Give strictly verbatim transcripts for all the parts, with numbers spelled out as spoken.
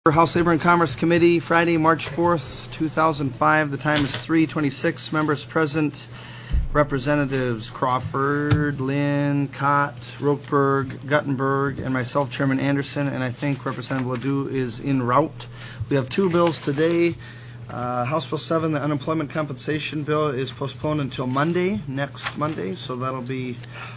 House Labor and Commerce Committee, Friday, March fourth, two thousand five. The time is three twenty-six. Members present, Representatives Crawford, Lynn, Cott, Rokeberg, Guttenberg, and myself, Chairman Anderson, and I think Representative Ledoux is en route. We have two bills today. Uh, House Bill seven, the unemployment compensation bill, is postponed until Monday, next Monday, so that'll be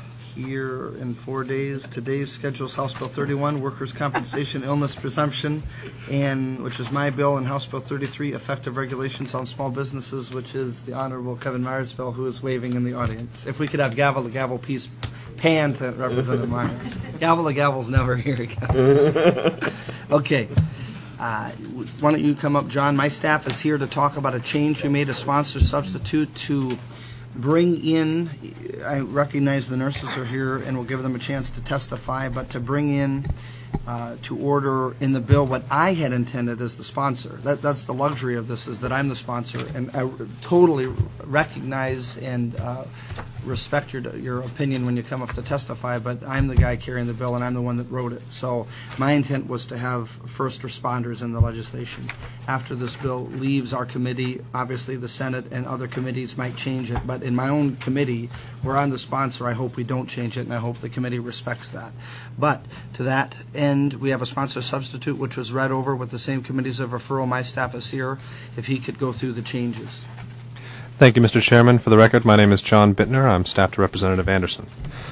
here in four days. Today's schedule is House Bill thirty-one, Workers' Compensation Illness Presumption, and which is my bill, and House Bill thirty-three, Effective Regulations on Small Businesses, which is the Honorable Kevin Myers' bill, who is waving in the audience. If we could have gavel to gavel, please pan to Representative Myers. Gavel to gavel's never here again. Okay. Uh, why don't you come up, John? My staff is here to talk about a change we made, a sponsor substitute to bring in, I recognize the nurses are here and we'll give them a chance to testify, but to bring in uh, to order in the bill what I had intended as the sponsor. That, that's the luxury of this, is that I'm the sponsor, and I totally recognize and uh, respect your your opinion when you come up to testify, but I'm the guy carrying the bill and I'm the one that wrote it. So my intent was to have first responders in the legislation. After this bill leaves our committee, obviously the Senate and other committees might change it, but in my own committee, where I'm the sponsor, I hope we don't change it, and I hope the committee respects that. But to that end, we have a sponsor substitute, which was read over with the same committees of referral. My staff is here. If he could go through the changes. Thank you, Mister Chairman. For the record, my name is John Bittner. I'm staff to Representative Anderson.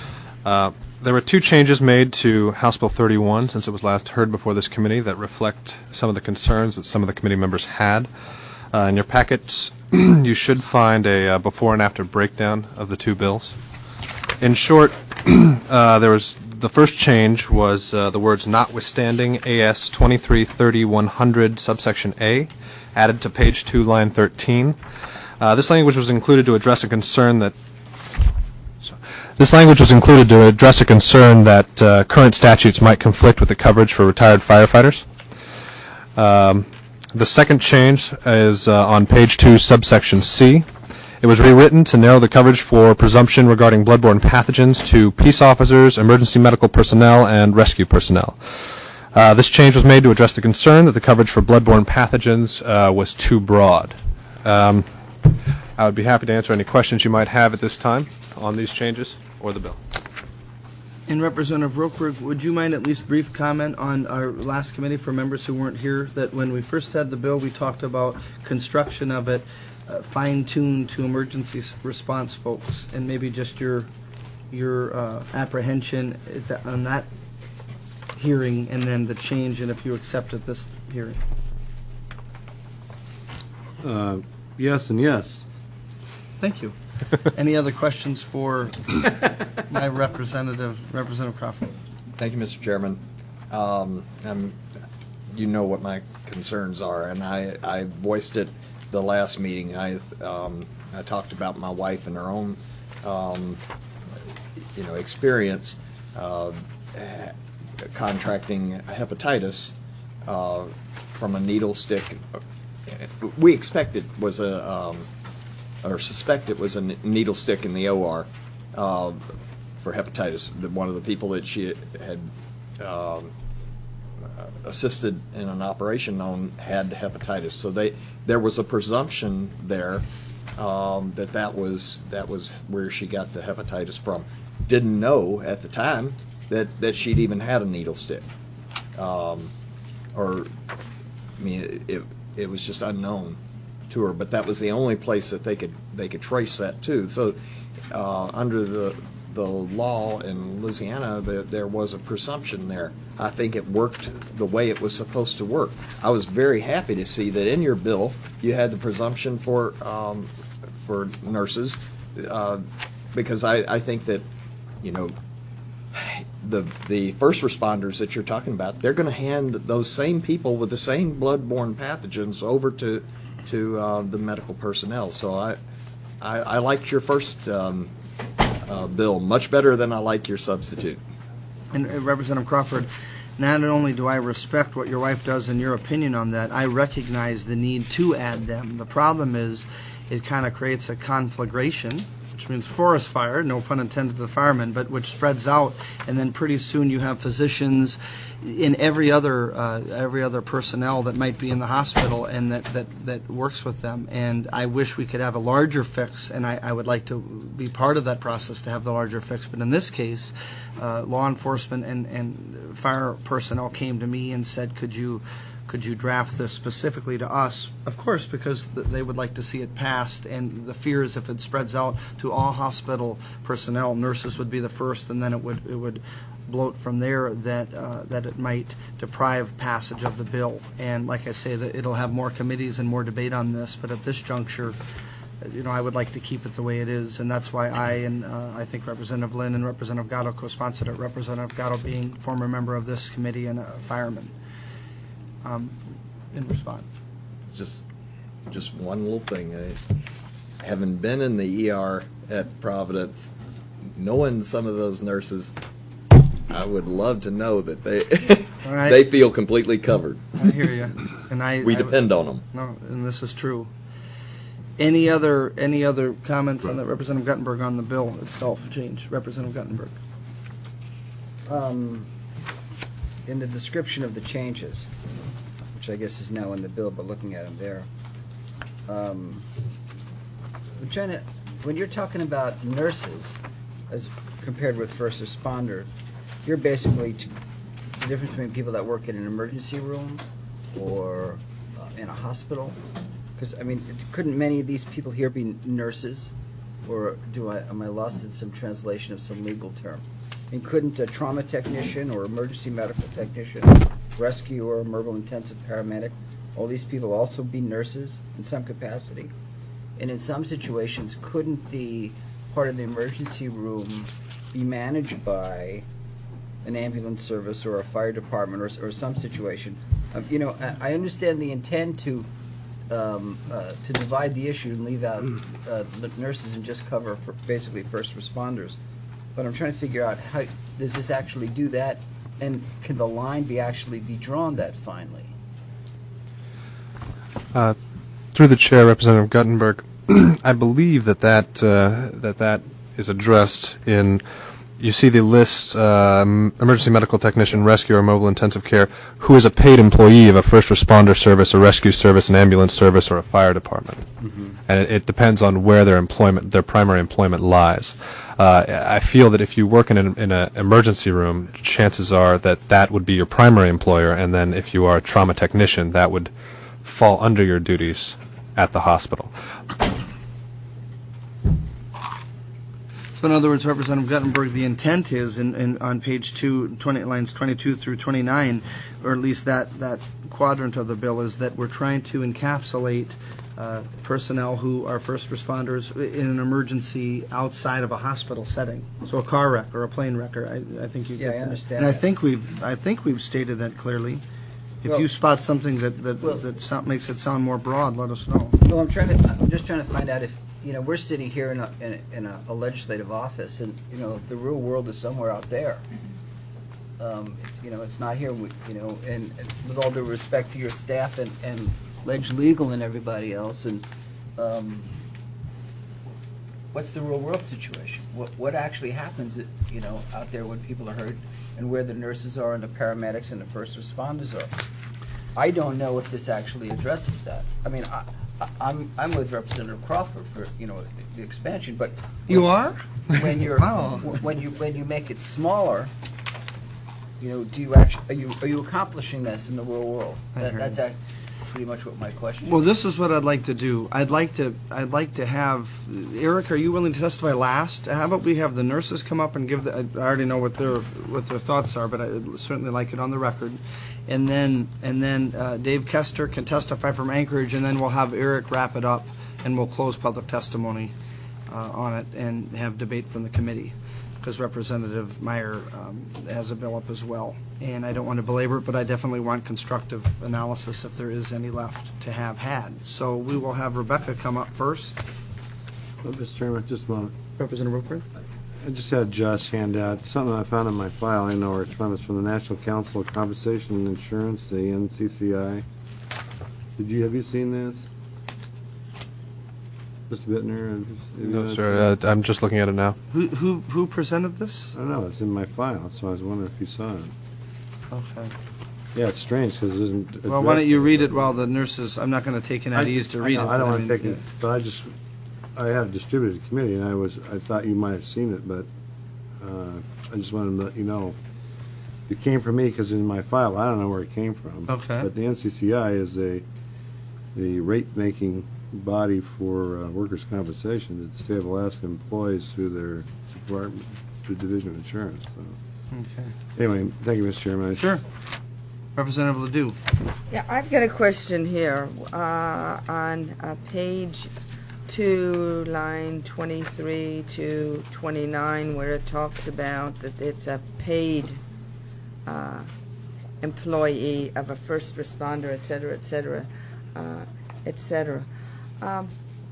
Uh, there were two changes made to House Bill thirty-one since it was last heard before this committee that reflect some of the concerns that some of the committee members had. Uh, in your packets, you should find a uh, before and after breakdown of the two bills. In short, uh, there was the first change was uh, the words "notwithstanding A S twenty-three thirty one hundred" subsection A added to page two, line thirteen. Uh, this language was included to address a concern that sorry, this language was included to address a concern that uh, current statutes might conflict with the coverage for retired firefighters. Um, the second change is uh, on page two, subsection C. It was rewritten to narrow the coverage for presumption regarding bloodborne pathogens to peace officers, emergency medical personnel, and rescue personnel. Uh, this change was made to address the concern that the coverage for bloodborne pathogens uh, was too broad. Um, I would be happy to answer any questions you might have at this time on these changes or the bill. And Representative Rokeberg, would you mind at least brief comment on our last committee for members who weren't here, that when we first had the bill, we talked about construction of it uh, fine-tuned to emergency response folks, and maybe just your your uh, apprehension on that hearing, and then the change, and if you accept at this hearing. Uh, yes and yes. Thank you. Any other questions for my representative, Representative Crawford? Thank you, Mister Chairman. Um, I'm, you know what my concerns are, and I, I voiced it the last meeting. I um, I talked about my wife and her own um, you know experience uh, contracting hepatitis uh, from a needle stick. We expect it was a, um, or suspect it was a needle stick in the O R uh, for hepatitis. One of the people that she had um, assisted in an operation on had hepatitis, so they there was a presumption there um, that that was that was where she got the hepatitis from. Didn't know at the time that that she'd even had a needle stick, um, or I mean it. it It was just unknown to her, but that was the only place that they could they could trace that to. So, uh, under the the law in Louisiana, the, there was a presumption there. I think it worked the way it was supposed to work. I was very happy to see that in your bill you had the presumption for um, for nurses, uh, because I, I think that you know. The the first responders that you're talking about, they're going to hand those same people with the same bloodborne pathogens over to to uh, the medical personnel. So I I, I liked your first um, uh, bill much better than I like your substitute. And uh, Representative Crawford, not only do I respect what your wife does and your opinion on that, I recognize the need to add them. The problem is it kind of creates a conflagration, which means forest fire, no pun intended to the firemen, but which spreads out, and then pretty soon you have physicians in every other uh, every other personnel that might be in the hospital and that, that, that works with them. And I wish we could have a larger fix, and I, I would like to be part of that process to have the larger fix. But in this case, uh, law enforcement and, and fire personnel came to me and said, could you could you draft this specifically to us? Of course, because th- they would like to see it passed, and the fear is if it spreads out to all hospital personnel, nurses would be the first, and then it would it would bloat from there, that uh, that it might deprive passage of the bill. And like I say, that it'll have more committees and more debate on this, but at this juncture, you know, I would like to keep it the way it is, and that's why I and uh, I think Representative Lynn and Representative Gatto co-sponsored it, Representative Gatto being former member of this committee and a fireman. Um, in response. Just, just one little thing. I, having been in the E R at Providence, knowing some of those nurses, I would love to know that they All right. they feel completely covered. I hear you, and I We I, depend on them. No, and this is true. Any other any other comments on that, Representative Guttenberg, on the bill itself? Change, Representative Guttenberg. Um, in the description of the changes, which I guess is now in the bill, but looking at them there, um, I'm trying to, when you're talking about nurses as compared with first responder, you're basically to, the difference between people that work in an emergency room or uh, in a hospital. Because I mean, couldn't many of these people here be nurses, or do I am I lost in some translation of some legal term? I mean, couldn't a trauma technician or emergency medical technician, rescue or mobile intensive paramedic, all these people also be nurses in some capacity? And in some situations, couldn't the part of the emergency room be managed by an ambulance service or a fire department or, or some situation? Um, you know, I, I understand the intent to um, uh, to divide the issue and leave out uh, the nurses and just cover for basically first responders. But I'm trying to figure out how does this actually do that, and can the line be actually be drawn that finely? Uh, through the chair, Representative Guttenberg, I believe that that, uh, that that is addressed in, you see the list, um, emergency medical technician, rescue or mobile intensive care, who is a paid employee of a first responder service, a rescue service, an ambulance service, or a fire department. Mm-hmm. And it, it depends on where their employment, their primary employment lies. Uh, I feel that if you work in an in a emergency room, chances are that that would be your primary employer, and then if you are a trauma technician, that would fall under your duties at the hospital. So in other words, Representative Guttenberg, the intent is in, in on page two, twenty, lines twenty-two through twenty-nine, or at least that, that quadrant of the bill, is that we're trying to encapsulate uh, personnel who are first responders in an emergency outside of a hospital setting. So a car wreck or a plane wreck, or I, I think you Yeah, get I that. understand And I that. think we've I think we've stated that clearly. If Well- you spot something that that, Well- that sound, makes it sound more broad, let us know. Well, I'm trying to. I'm just trying to find out if you know we're sitting here in a in a, in a, a legislative office, and you know the real world is somewhere out there. Um, it's, you know, it's not here. We, you know, and, and with all due respect to your staff and and Ledge Legal and everybody else, and um, what's the real world situation? What what actually happens, you know, out there when people are hurt, and where the nurses are and the paramedics and the first responders are? I don't know if this actually addresses that. I mean, I, I, I'm I'm with Representative Crawford for you know the expansion, but You are? when you're Wow. when you when you make it smaller, you know, do you actually are you are you accomplishing this in the real world? I That, heard that's you. act- pretty much what my question. Well, is. this is what I'd like to do. I'd like to. I'd like to have Eric. Are you willing to testify last? How about we have the nurses come up and give the. I already know what their what their thoughts are, but I'd certainly like it on the record. And then and then uh, Dave Kester can testify from Anchorage, and then we'll have Eric wrap it up, and we'll close public testimony uh, on it and have debate from the committee, because Representative Meyer um, has a bill up as well. And I don't want to belabor it, but I definitely want constructive analysis if there is any left to have had. So we will have Rebecca come up first. Oh, Mister Chairman, just a moment. Representative Roper? I just had Josh hand out something I found in my file. I know where it's from. It's from the National Council of Compensation and Insurance, the N C C I. Did you have you seen this? Mister Bittner? and- No, sir. Uh, I'm just looking at it now. Who, who, who presented this? I don't know, it's in my file, so I was wondering if you saw it. Okay. Yeah, it's strange, because it isn't. Well, why don't you addressed. read it while the nurses, I'm not going to take any I- ease to I read know, it. I don't but want mean, to take yeah. it, but I just, I have distributed the committee, and I was, I thought you might have seen it, but uh, I just wanted to let you know. It came from me because in my file, I don't know where it came from. Okay. But the N C C I is a, the rate-making body for uh, workers' compensation that the state of Alaska employs through their department, through Division of Insurance. So. Okay. Anyway, thank you, Mister Chairman. I- Sure. Representative Ledoux. Yeah, I've got a question here uh, on uh, page two, line twenty-three to twenty-nine, where it talks about that it's a paid uh, employee of a first responder, et cetera, et cetera, uh, et cetera. Um,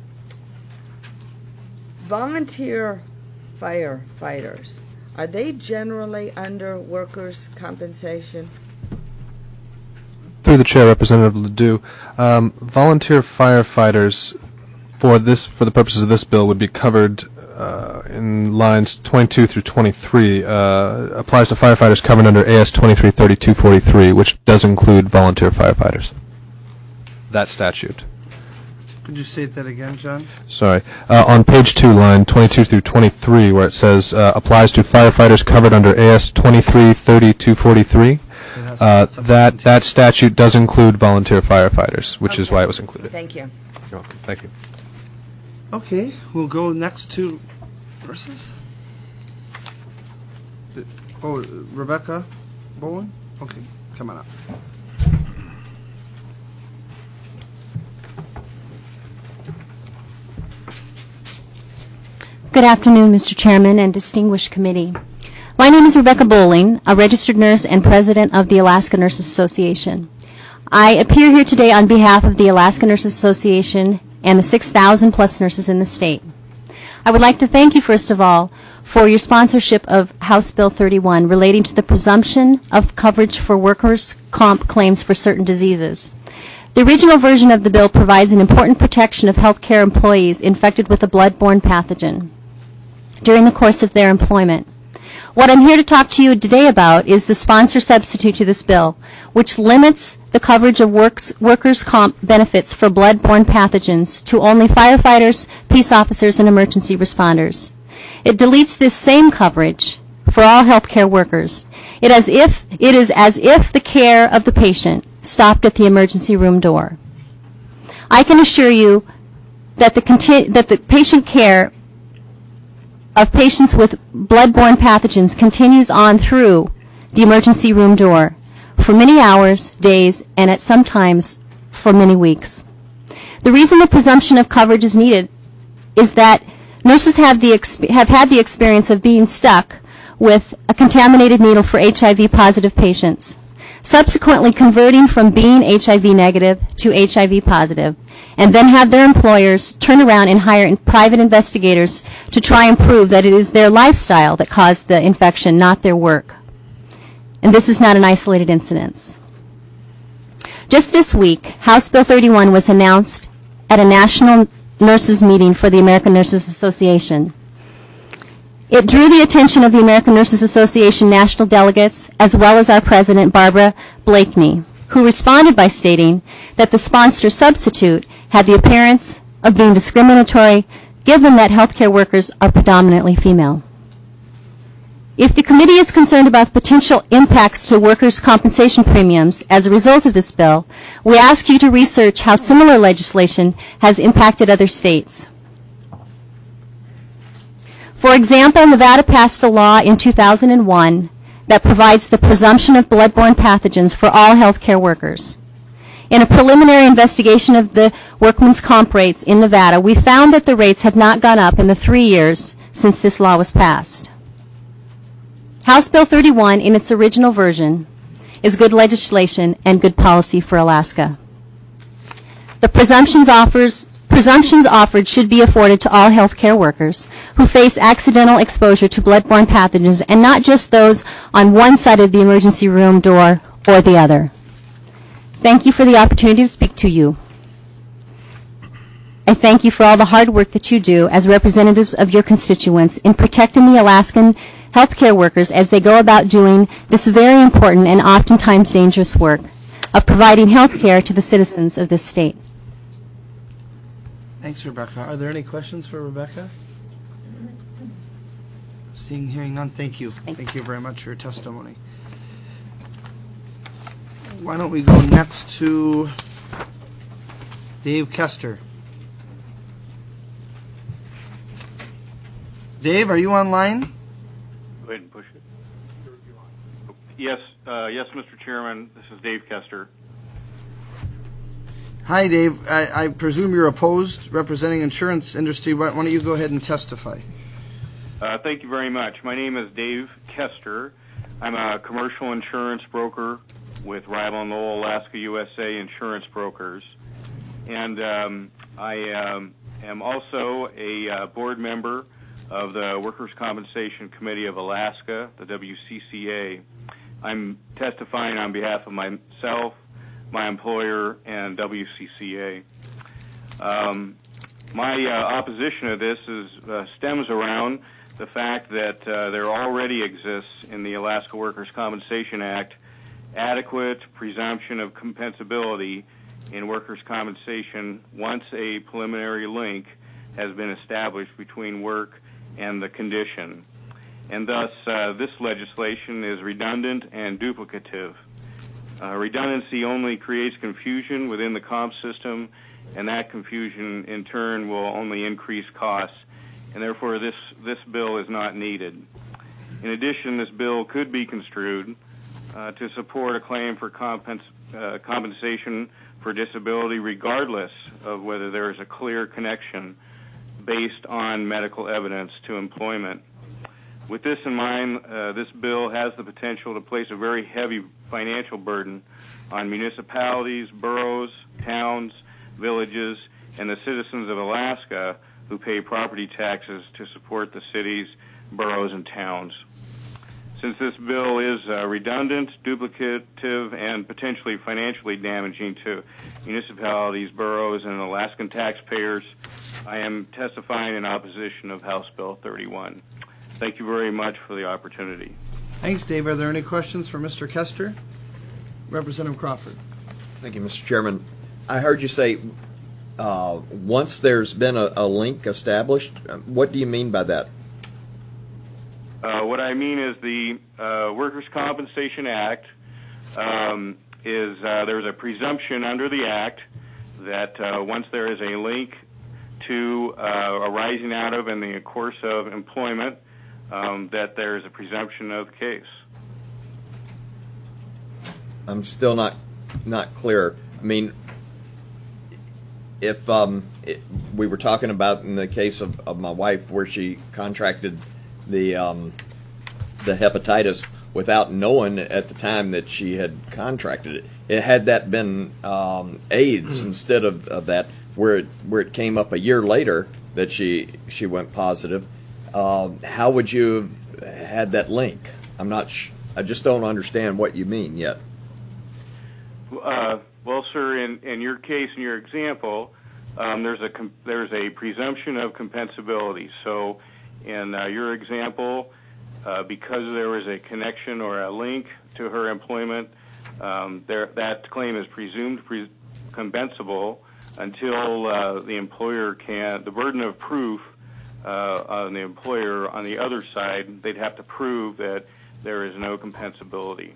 volunteer firefighters, are they generally under workers' compensation? Through the chair, Representative Ledoux, um, volunteer firefighters for this, for the purposes of this bill, would be covered uh, in lines twenty-two through twenty-three. Uh, applies to firefighters covered under A S twenty-three thirty-two forty-three, which does include volunteer firefighters. That statute. Could you state that again, John? Sorry. Uh, on page two, line twenty-two through twenty-three, where it says uh, applies to firefighters covered under A S twenty-three thirty-two forty-three. It has to Uh, be something that to- that statute does include volunteer firefighters, which is why it was included. Thank you. You're welcome. Thank you. Okay, we'll go next to nurses. Did- Oh, Rebecca Bowen? Okay, come on up. Good afternoon, Mister Chairman and distinguished committee. My name is Rebecca Bowling, a registered nurse and president of the Alaska Nurses Association. I appear here today on behalf of the Alaska Nurses Association and the six thousand plus nurses in the state. I would like to thank you, first of all, for your sponsorship of House Bill thirty-one relating to the presumption of coverage for workers' comp claims for certain diseases. The original version of the bill provides an important protection of healthcare employees infected with a blood-borne pathogen during the course of their employment. What I'm here to talk to you today about is the sponsor substitute to this bill, which limits the coverage of works, workers' comp benefits for blood-borne pathogens to only firefighters, peace officers, and emergency responders. It deletes this same coverage for all healthcare workers. It, as if, it is as if the care of the patient stopped at the emergency room door. I can assure you that the, conti- that the patient care of patients with blood-borne pathogens continues on through the emergency room door for many hours, days, and at some times for many weeks. The reason the presumption of coverage is needed is that nurses have, the exp- have had the experience of being stuck with a contaminated needle for H I V-positive patients, subsequently converting from being H I V negative to H I V positive, and then have their employers turn around and hire in private investigators to try and prove that it is their lifestyle that caused the infection, not their work. And this is not an isolated incident. Just this week, House Bill thirty-one was announced at a national nurses meeting for the American Nurses Association. It drew the attention of the American Nurses Association national delegates, as well as our president, Barbara Blakeney, who responded by stating that the sponsor substitute had the appearance of being discriminatory, given that healthcare workers are predominantly female. If the committee is concerned about potential impacts to workers' compensation premiums as a result of this bill, we ask you to research how similar legislation has impacted other states. For example, Nevada passed a law in two thousand one that provides the presumption of blood-borne pathogens for all healthcare workers. In a preliminary investigation of the workman's comp rates in Nevada, we found that the rates have not gone up in the three years since this law was passed. House Bill thirty-one, in its original version, is good legislation and good policy for Alaska. The presumptions offers Presumptions offered should be afforded to all healthcare workers who face accidental exposure to blood-borne pathogens, and not just those on one side of the emergency room door or the other. Thank you for the opportunity to speak to you. I thank you for all the hard work that you do as representatives of your constituents in protecting the Alaskan healthcare workers as they go about doing this very important and oftentimes dangerous work of providing health care to the citizens of this state. Thanks, Rebecca. Are there any questions for Rebecca? Seeing, hearing none, thank you. Thank Thank you very much for your testimony. Why don't we go next to Dave Kester. Dave, are you online? Go ahead and push it. Yes, uh, yes, Mister Chairman. This is Dave Kester. Hi, Dave. I, I presume you're opposed, representing insurance industry. Why, why don't you go ahead and testify? Uh, thank you very much. My name is Dave Kester. I'm a commercial insurance broker with Rival and Lowell Alaska U S A Insurance Brokers. And um, I um, am also a uh, board member of the Workers' Compensation Committee of Alaska, the W C C A. I'm testifying on behalf of myself, my employer, and W C C A. Um, my uh, opposition to this is uh, stems around the fact that uh, there already exists in the Alaska Workers' Compensation Act adequate presumption of compensability in workers' compensation once a preliminary link has been established between work and the condition. And thus, uh, this legislation is redundant and duplicative. Uh, redundancy only creates confusion within the comp system, and that confusion in turn will only increase costs, and therefore this, this bill is not needed. In addition, this bill could be construed uh, to support a claim for compens uh, compensation for disability regardless of whether there is a clear connection based on medical evidence to employment. With this in mind, uh, this bill has the potential to place a very heavy financial burden on municipalities, boroughs, towns, villages, and the citizens of Alaska who pay property taxes to support the cities, boroughs, and towns. Since this bill is uh, redundant, duplicative, and potentially financially damaging to municipalities, boroughs, and Alaskan taxpayers, I am testifying in opposition of House Bill thirty-one. Thank you very much for the opportunity. Thanks, Dave. Are there any questions for Mister Kester? Representative Crawford. Thank you, Mister Chairman. I heard you say uh, once there's been a, a link established. What do you mean by that? Uh, what I mean is the uh, Workers' Compensation Act um, is uh, there's a presumption under the Act that uh, once there is a link to uh, arising out of in the course of employment, um, that there is a presumption of the case. I'm still not not clear. I mean, if um, it, we were talking about in the case of, of my wife where she contracted the um, the hepatitis without knowing at the time that she had contracted it. It had that been um, AIDS instead of, of that, where it, where it came up a year later that she she went positive. Um, how would you have had that link? I'm not. Sh I just don't understand what you mean yet. Uh, well, sir, in, in your case, in your example, um, there's a com there's a presumption of compensability. So, in uh, your example, uh, because there was a connection or a link to her employment, um, there, that claim is presumed pre compensable until uh, the employer can. The burden of proof uh, on the employer on the other side, they'd have to prove that there is no compensability.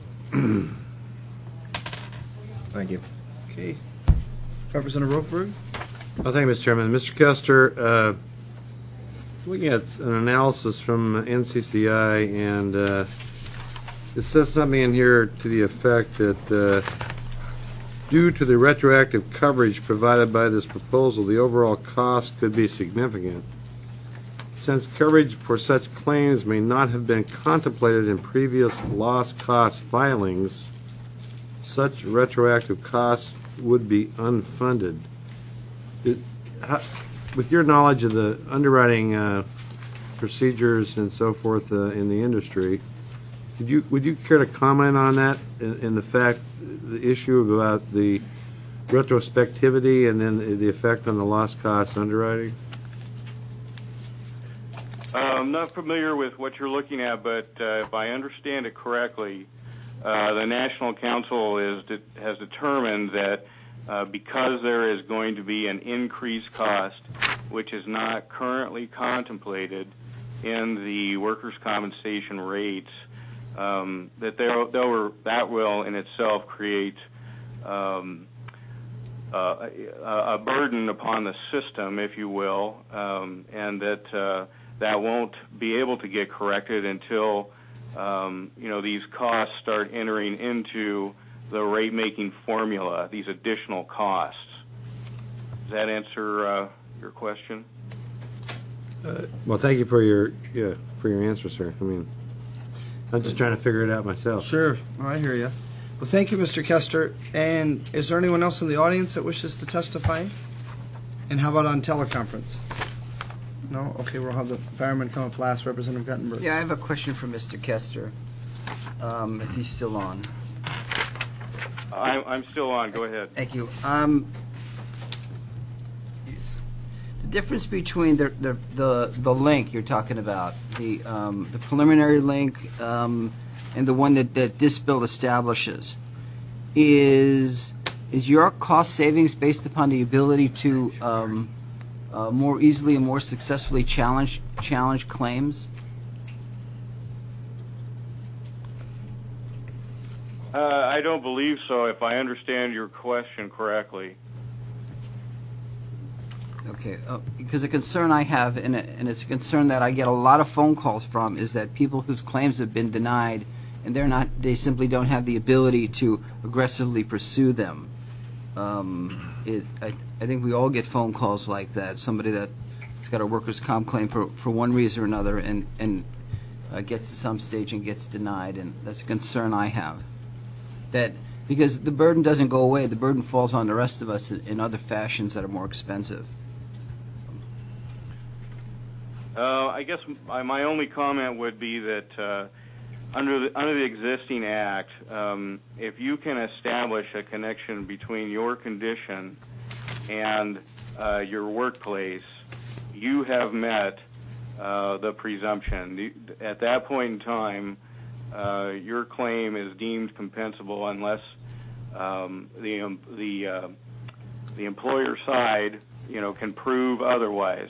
Thank you. Okay. Representative Rokeberg. Well, thank you, Mister Chairman. Mister Kester, uh, looking at an analysis from N C C I, and uh, it says something in here to the effect that uh, due to the retroactive coverage provided by this proposal, the overall cost could be significant. Since coverage for such claims may not have been contemplated in previous loss cost filings, such retroactive costs would be unfunded. It, how, with your knowledge of the underwriting uh, procedures and so forth uh, in the industry, could you, would you care to comment on that in, in the fact, the issue about the retrospectivity and then the- the effect on the loss cost underwriting? Uh, I'm not familiar with what you're looking at, but uh, if I understand it correctly, uh, the National Council is de- has determined that uh, because there is going to be an increased cost, which is not currently contemplated in the workers' compensation rates, um, that there, there were, that will in itself create um, uh, a, a burden upon the system, if you will, um, and that uh, that won't be able to get corrected until um, you know these costs start entering into the rate-making formula, these additional costs. Does that answer uh, your question? Uh, Well, thank you for your, yeah, for your answer, sir. I mean, I'm just trying to figure it out myself. Sure. Oh, I hear you. Well, thank you, Mister Kester. And is there anyone else in the audience that wishes to testify? And how about on teleconference? No? Okay, we'll have the fireman come up last, Representative Guttenberg. Yeah, I have a question for Mister Kester, um, if he's still on. I'm, I'm still on. Go ahead. Thank you. Um, the difference between the, the, the, the link you're talking about, the, um, the preliminary link, um, and the one that, that this bill establishes, is, is your cost savings based upon the ability to, um, uh, more easily and more successfully challenge, challenge claims? Uh, I don't believe so, if I understand your question correctly. Okay, uh, because a concern I have, and, it, and it's a concern that I get a lot of phone calls from, is that people whose claims have been denied, and they're not, they simply don't have the ability to aggressively pursue them. Um, it, I, I think we all get phone calls like that. Somebody that's got a workers' comp claim for, for one reason or another, and and uh, gets to some stage and gets denied, and that's a concern I have. That because the burden doesn't go away, the burden falls on the rest of us in, in other fashions that are more expensive. Uh, I guess my, my only comment would be that uh, under the under the existing act, um, if you can establish a connection between your condition and uh, your workplace, you have met uh, the presumption. At that point in time, uh, your claim is deemed compensable unless um, the um, the uh, the employer side, you know, can prove otherwise.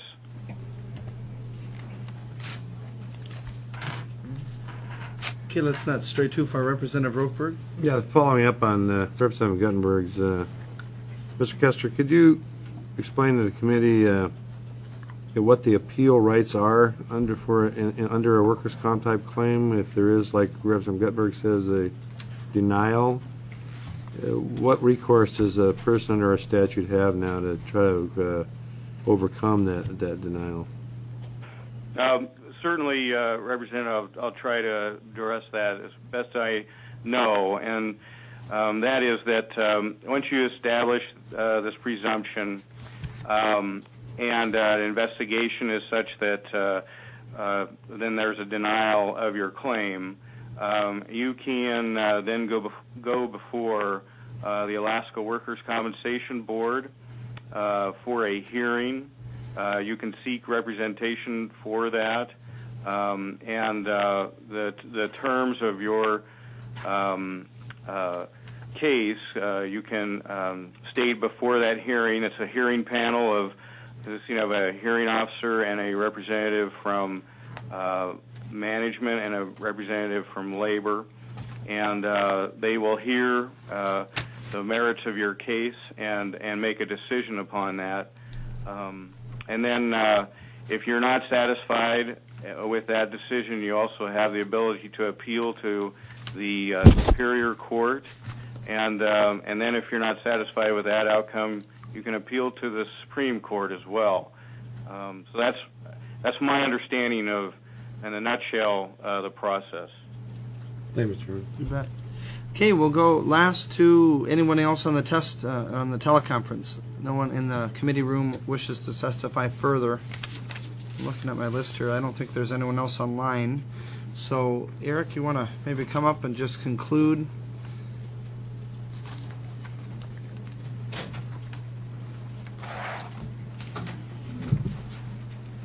Okay, let's not stray too far. Representative Rokeberg? Yeah, following up on uh, Representative Guttenberg's, uh, Mister Kester, could you explain to the committee uh, what the appeal rights are under for in, in, under a workers' comp type claim? If there is, like Representative Guttenberg says, a denial, uh, what recourse does a person under our statute have now to try to uh, overcome that that denial? Um, certainly, uh, Representative, I'll, I'll try to address that as best I know, and um, that is that um, once you establish uh, this presumption, um, and uh, an investigation is such that uh, uh, then there's a denial of your claim, um, you can uh, then go bef- go before uh, the Alaska Workers' Compensation Board uh, for a hearing. Uh, you can seek representation for that, um, and uh, the the terms of your um, uh, case uh, you can um, state before that hearing. It's a hearing panel of you know a hearing officer and a representative from uh, management and a representative from labor, and uh, they will hear uh, the merits of your case and and make a decision upon that. Um, And then uh, if you're not satisfied with that decision, you also have the ability to appeal to the uh, Superior Court. And, um, and then if you're not satisfied with that outcome, you can appeal to the Supreme Court as well. Um, so that's, that's my understanding of, in a nutshell, uh, the process. Thank you, Mister Chairman. You bet. Okay, we'll go last to anyone else on the test, uh, on the teleconference. No one in the committee room wishes to testify further. I'm looking at my list here. I don't think there's anyone else online. So, Eric, you want to maybe come up and just conclude?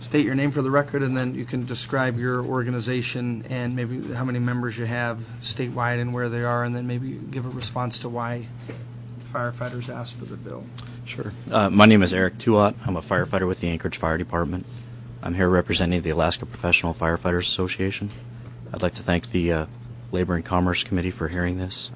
state your name for the record, and then you can describe your organization and maybe how many members you have statewide and where they are, and then maybe give a response to why firefighters asked for the bill. Sure. Uh, my name is Eric Tuat. I'm a firefighter with the Anchorage Fire Department. I'm here representing the Alaska Professional Firefighters Association. I'd like to thank the uh, Labor and Commerce Committee for hearing this.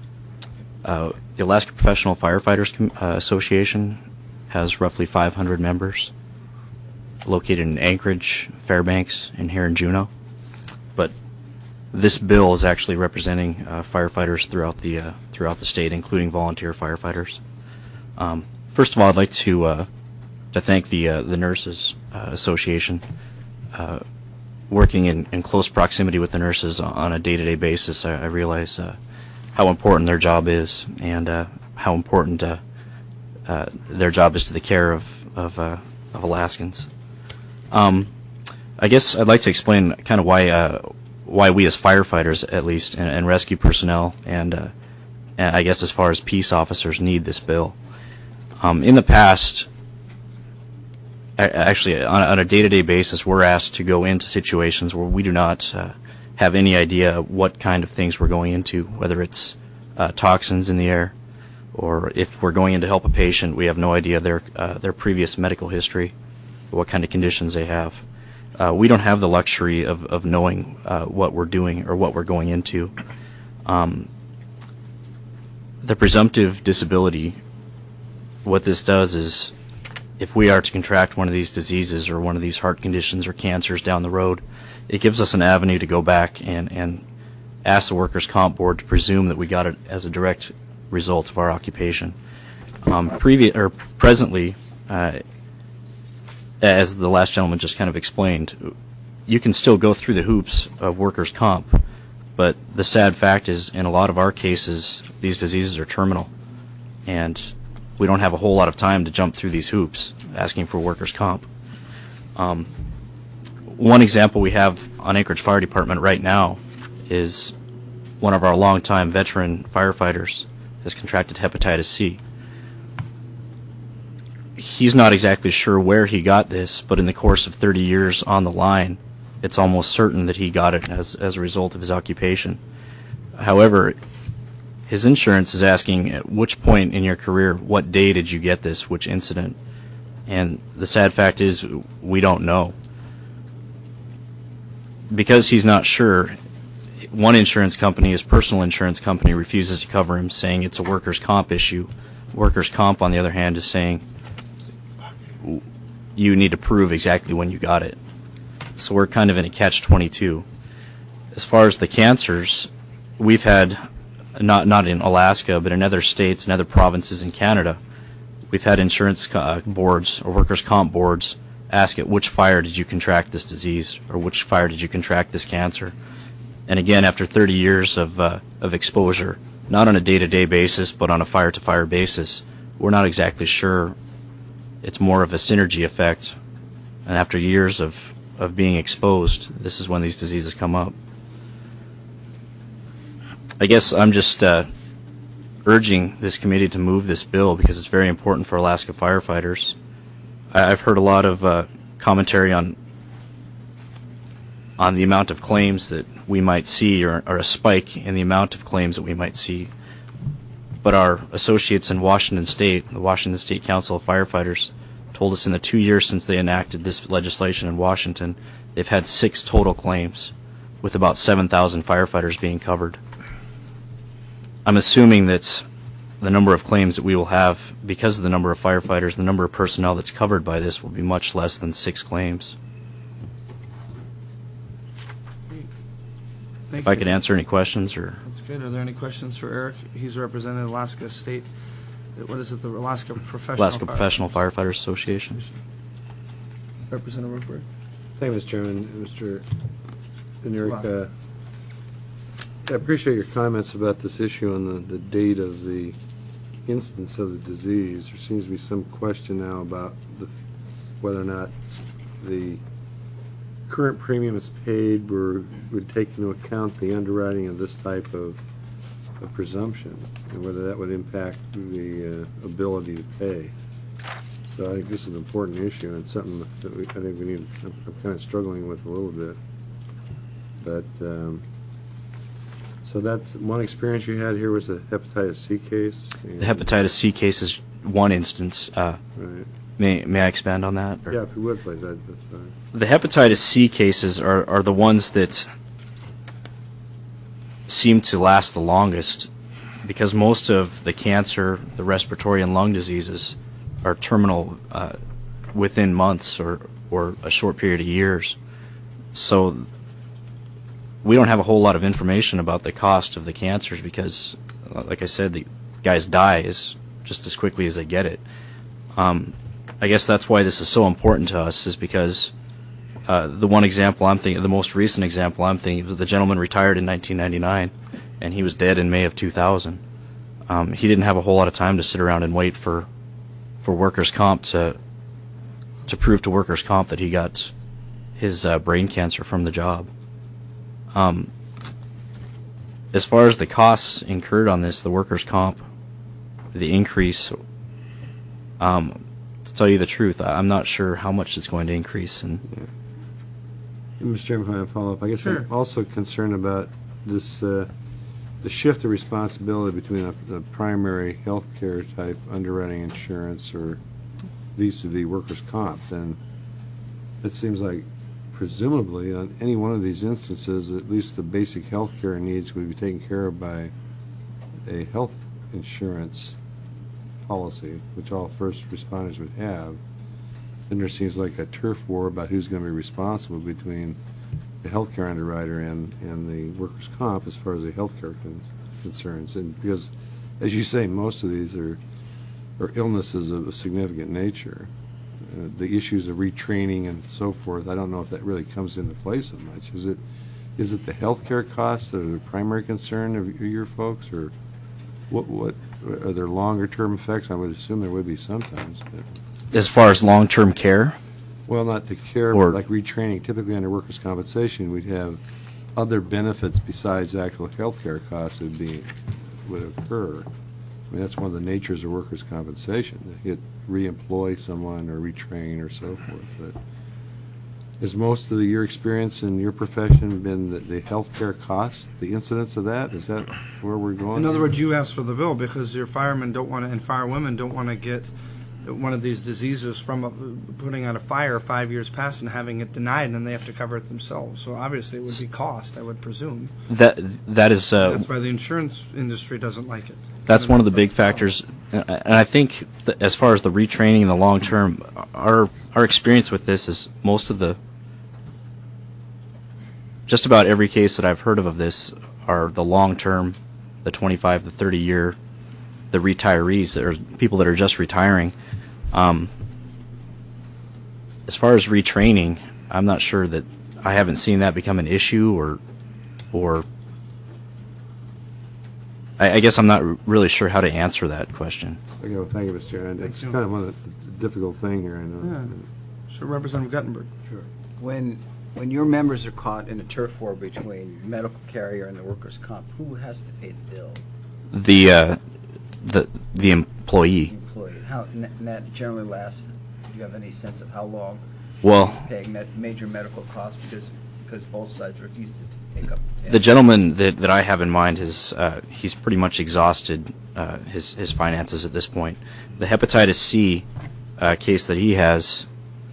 Uh, the Alaska Professional Firefighters Com- uh, Association has roughly five hundred members, located in Anchorage, Fairbanks, and here in Juneau. But this bill is actually representing uh, firefighters throughout the uh, throughout the state, including volunteer firefighters. Um, first of all, I'd like to uh, to thank the uh, the Nurses uh, Association, uh, working in, in close proximity with the nurses on a day-to-day basis. I, I realize uh, how important their job is, and uh, how important uh, uh, their job is to the care of of, uh, of Alaskans. Um, I guess I'd like to explain kind of why uh, why we as firefighters, at least, and, and rescue personnel, and, uh, and I guess as far as peace officers, need this bill. Um, in the past, actually, on, on a day-to-day basis, we're asked to go into situations where we do not uh, have any idea what kind of things we're going into, whether it's uh, toxins in the air, or if we're going in to help a patient, we have no idea their uh, their previous medical history, what kind of conditions they have. Uh, we don't have the luxury of, of knowing uh, what we're doing or what we're going into. Um, the presumptive disability, what this does is, if we are to contract one of these diseases or one of these heart conditions or cancers down the road, it gives us an avenue to go back and, and ask the Workers' Comp Board to presume that we got it as a direct result of our occupation. Um, previ- or presently, uh, as the last gentleman just kind of explained, you can still go through the hoops of workers' comp, but the sad fact is, in a lot of our cases, these diseases are terminal, and we don't have a whole lot of time to jump through these hoops asking for workers' comp. Um, one example we have on Anchorage Fire Department right now is one of our longtime veteran firefighters has contracted hepatitis C. He's not exactly sure where he got this, but in the course of thirty years on the line, it's almost certain that he got it as, as a result of his occupation. However, his insurance is asking, at which point in your career, what day did you get this, which incident? And the sad fact is, we don't know. Because he's not sure, one insurance company, his personal insurance company, refuses to cover him, saying it's a workers' comp issue. Workers' comp, on the other hand, is saying you need to prove exactly when you got it. So we're kind of in a catch twenty-two. As far as the cancers, we've had, not not in Alaska, but in other states and other provinces in Canada, we've had insurance uh, boards or workers' comp boards ask at which fire did you contract this disease, or which fire did you contract this cancer. And again, after thirty years of uh, of exposure, not on a day-to-day basis, but on a fire-to-fire basis, we're not exactly sure. It's more of a synergy effect. And after years of, of being exposed, this is when these diseases come up. I guess I'm just uh, urging this committee to move this bill because it's very important for Alaska firefighters. I, I've heard a lot of uh, commentary on on the amount of claims that we might see, or, or a spike in the amount of claims that we might see. But our associates in Washington State, the Washington State Council of Firefighters, told us in the two years since they enacted this legislation in Washington, they've had six total claims, with about seven thousand firefighters being covered. I'm assuming that the number of claims that we will have, because of the number of firefighters, the number of personnel that's covered by this will be much less than six claims. Thank If I you. could answer any questions, or... That's good. Are there any questions for Eric? He's representing Alaska State, what is it, the Alaska Professional Alaska Fire- Professional Firefighters Association. Representative Rookberg. Thank you, Mister Chairman. Mister Eric, Wow. uh, I appreciate your comments about this issue on the, the date of the instance of the disease. There seems to be some question now about the, whether or not the current premiums paid were would take into account the underwriting of this type of, of presumption, and whether that would impact the uh, ability to pay. So I think this is an important issue, and it's something that we, I think we need, I'm, I'm kind of struggling with a little bit. But, um, so that's, one experience you had here was the hepatitis C case? The hepatitis C case is one instance. Uh, Right. may may I expand on that? Or? Yeah, if you would, please, that, that's fine. The hepatitis C cases are, are the ones that seem to last the longest, because most of the cancer, the respiratory and lung diseases are terminal uh, within months or, or a short period of years. So we don't have a whole lot of information about the cost of the cancers because, like I said, the guys die as just as quickly as they get it. Um, I guess that's why this is so important to us, is because uh, the one example I'm thinking, the most recent example I'm thinking, was the gentleman retired in nineteen ninety-nine, and he was dead in May of two thousand. Um, he didn't have a whole lot of time to sit around and wait for for workers' comp to to prove to workers' comp that he got his uh, brain cancer from the job. Um, as far as the costs incurred on this, the workers' comp, the increase, um, to tell you the truth, I'm not sure how much it's going to increase. And Yeah. Mister Chairman, if I may follow up, I guess Sure. I'm also concerned about this, uh, the shift of responsibility between a, the primary health care type underwriting insurance or vis-a-vis workers' comp. Then it seems like presumably on any one of these instances, at least the basic health care needs would be taken care of by a health insurance policy, which all first responders would have. Then there seems like a turf war about who's going to be responsible between the healthcare underwriter and, and the workers' comp as far as the healthcare con- concerns. And because, as you say, most of these are, are illnesses of a significant nature. Uh, the issues of retraining and so forth, I don't know if that really comes into play so much. Is it is it the healthcare costs that are the primary concern of your folks, or what? What are there longer term effects? I would assume there would be sometimes. But, as far as long-term care, well, not the care, Or- but like retraining. Typically under workers' compensation, we'd have other benefits besides actual health care costs that would be would occur. I mean, that's one of the natures of workers' compensation. It re-employ someone or retrain or so forth. But has most of the, your experience in your profession been the, the health care costs, the incidence of that? Is that where we're going? In other words, you asked for the bill because your firemen don't want to, and firewomen don't want to get one of these diseases from a, putting out a fire five years past and having it denied, and then they have to cover it themselves. So obviously it would be cost, I would presume. that that is uh, That's why the insurance industry doesn't like it. that's one of the big factors. Uh, And I think that as far as the retraining in the long term, our our experience with this is most of the, just about every case that I've heard of of this are the long term, the twenty-five to thirty year, the retirees, that are people that are just retiring. Um, as far as retraining, I'm not sure that I haven't seen that become an issue, or or I, I guess I'm not r- really sure how to answer that question. Okay, well, thank you, Mister Chairman. Thank It's you. kind of one of the difficult thing here, I know. Yeah. So Representative Guttenberg. Sure. When when your members are caught in a turf war between medical carrier and the workers' comp, who has to pay the bill? The uh, the the The employee. employee. How and that- and that generally lasts? Do you have any sense of how long Well, he's paying med- major medical costs because because both sides refuse to t- take up the tab? the gentleman that, that I have in mind has uh, he's pretty much exhausted uh, his his finances at this point. The hepatitis C uh, case that he has,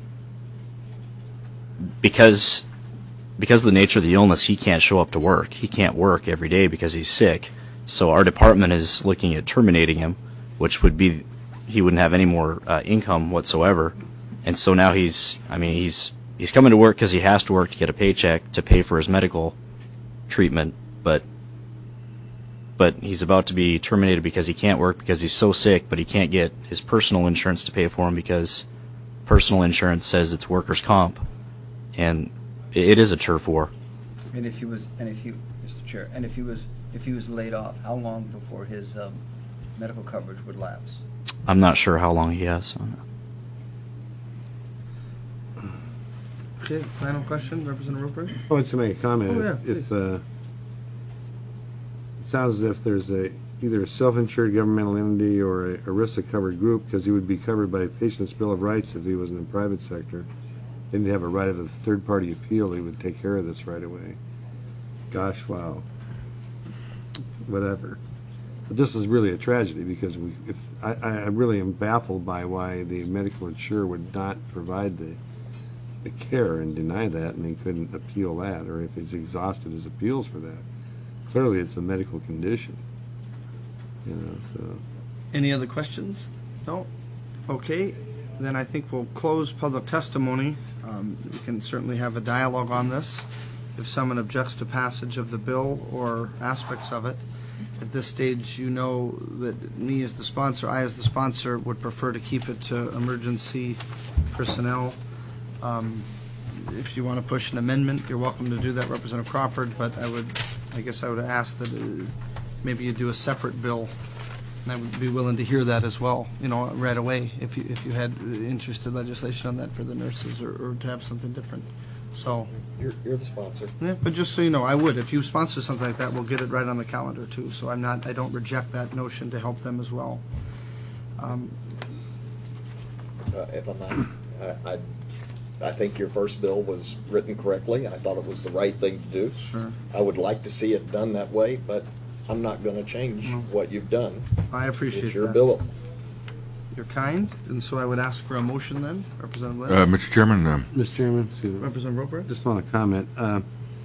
because because of the nature of the illness, he can't show up to work. He can't work every day because he's sick. So our department is looking at terminating him, which would be he wouldn't have any more uh, income whatsoever. And so now he's, I mean, he's he's coming to work because he has to work to get a paycheck to pay for his medical treatment, but but he's about to be terminated because he can't work because he's so sick, but he can't get his personal insurance to pay for him because personal insurance says it's workers' comp, and it, it is a turf war. And if he was, and if you, Mister Chair, and if he was, if he was laid off, how long before his um, medical coverage would lapse? I'm not sure how long he has on it. Okay, final question, Representative Roper. I want to make a comment. Oh, yeah, If, uh, it sounds as if there's a either a self-insured governmental entity or a ERISA-covered group, because he would be covered by a patient's Bill of Rights if he was in the private sector. Then he'd have a right of a third-party appeal. He would take care of this right away. Gosh, wow. Whatever. But this is really a tragedy, because we, if I, I really am baffled by why the medical insurer would not provide the the care and deny that, and he couldn't appeal that, or if he's exhausted his appeals for that. Clearly, it's a medical condition. You know, so. Any other questions? No? Okay, then I think we'll close public testimony. Um, we can certainly have a dialogue on this if someone objects to passage of the bill or aspects of it. At this stage, you know that me as the sponsor, I as the sponsor, would prefer to keep it to emergency personnel. Um, if you want to push an amendment, you're welcome to do that, Representative Crawford, but I would, I guess I would ask that uh, maybe you do a separate bill, and I would be willing to hear that as well, you know, right away, if you, if you had interested legislation on that for the nurses, or, or to have something different. So, You're, you're the sponsor. yeah, but just so you know, I would. If you sponsor something like that, we'll get it right on the calendar too. So I'm not, I don't reject that notion to help them as well. Um, Uh, if I'm not, I, I, I think your first bill was written correctly. I thought it was the right thing to do. Sure. I would like to see it done that way, but I'm not going to change No. what you've done. I appreciate It's your that. bill. You're kind, and so I would ask for a motion then, Representative Uh, Lynn. Mister Chairman, uh, Mister Chairman, excuse me. Representative Roper. Just want to comment. Uh,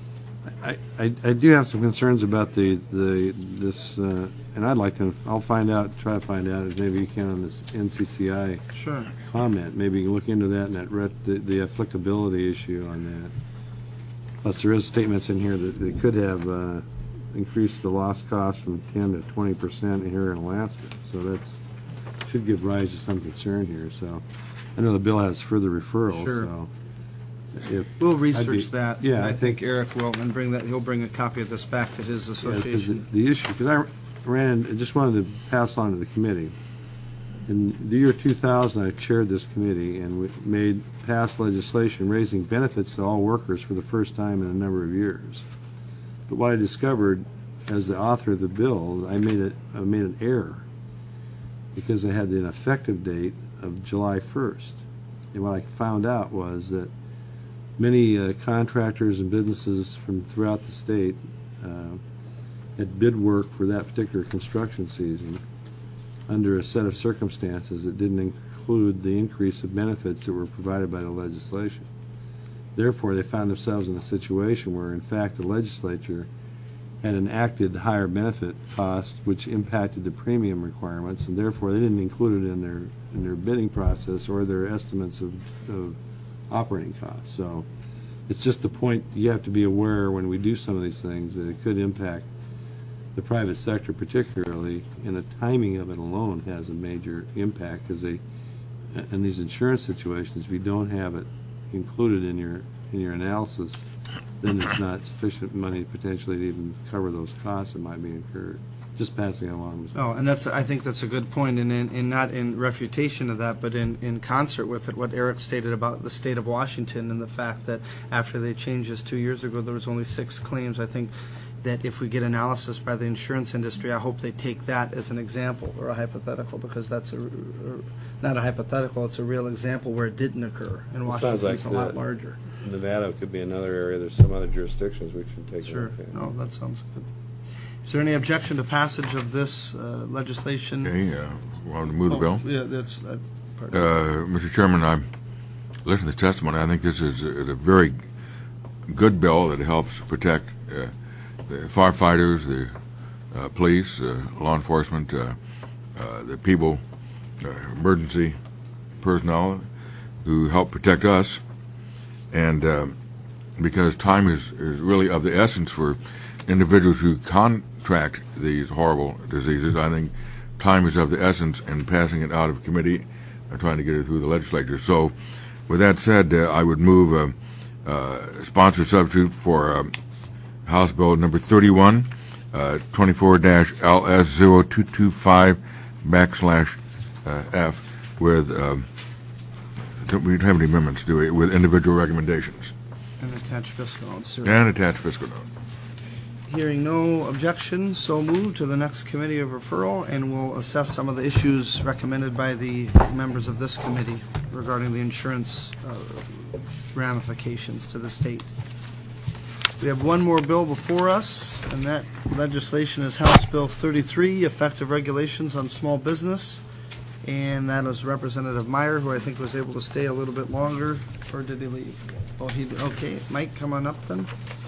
I, I, I do have some concerns about the, the this, uh, and I'd like to, I'll find out, try to find out, if maybe you can on this N C C I Sure. comment. Maybe you can look into that and that ret, the, the applicability issue on that. Plus, there is statements in here that they could have uh, increased the loss cost from ten to twenty percent here in Alaska. So that's should give rise to some concern here. So I know the bill has further referrals. Sure. So if We'll I'd be- research that. Yeah, and I I think think Eric will, and bring that, he'll bring a copy of this back to his Yeah, 'cause association. The the issue, because I ran, I just wanted to pass on to the committee. In the year two thousand, I chaired this committee, and we made, passed legislation raising benefits to all workers for the first time in a number of years. But what I discovered as the author of the bill, I made, a, I made an error, because I had an effective date of July first. And what I found out was that many uh, contractors and businesses from throughout the state uh, had bid work for that particular construction season under a set of circumstances that didn't include the increase of benefits that were provided by the legislation. Therefore, they found themselves in a situation where, in fact, the legislature had enacted higher benefit costs, which impacted the premium requirements, and therefore they didn't include it in their in their bidding process or their estimates of, of operating costs. So it's just the point you have to be aware when we do some of these things that it could impact the private sector particularly, and the timing of it alone has a major impact, because they, in these insurance situations, if you don't have it included in your in your analysis, then there's not sufficient money potentially to even cover those costs that might be incurred. Just passing it along. Oh, and that's, I think that's a good point, and in, in not in refutation of that, but in, in concert with it, what Eric stated about the state of Washington and the fact that after they changed this two years ago, there was only six claims. I think that if we get analysis by the insurance industry, I hope they take that as an example or a hypothetical, because that's a, not a hypothetical, it's a real example where it didn't occur, and It sounds Washington's like a lot the- larger. Nevada could be another area. There's some other jurisdictions we should take a Sure, look at. no, that sounds good. Is there any objection to passage of this uh, legislation? okay, uh, want to move the bill? Oh, yeah, that's, uh, pardon. Uh, Mister Chairman, I listened to the testimony. I think this is a, is a very good bill that helps protect uh, the firefighters, the uh, police, uh, law enforcement, uh, uh, the people, uh, emergency personnel who help protect us. And uh, because time is, is really of the essence for individuals who contract these horrible diseases, I think time is of the essence in passing it out of committee and trying to get it through the legislature. So with that said, uh, I would move a, a sponsor substitute for uh, House Bill number thirty-one, uh, twenty-four L S zero two two five backslash uh, F, with, um, we don't have any amendments, do we, with individual recommendations And attached fiscal notes, sir. and attached fiscal note. Hearing no objections, so move to the next committee of referral, and we'll assess some of the issues recommended by the members of this committee regarding the insurance uh, ramifications to the state. We have one more bill before us, and that legislation is House Bill thirty-three, Effective Regulations on Small Business, and that is Representative Meyer, who I think was able to stay a little bit longer, or did he leave? Oh, he, okay, Mike, come on up then.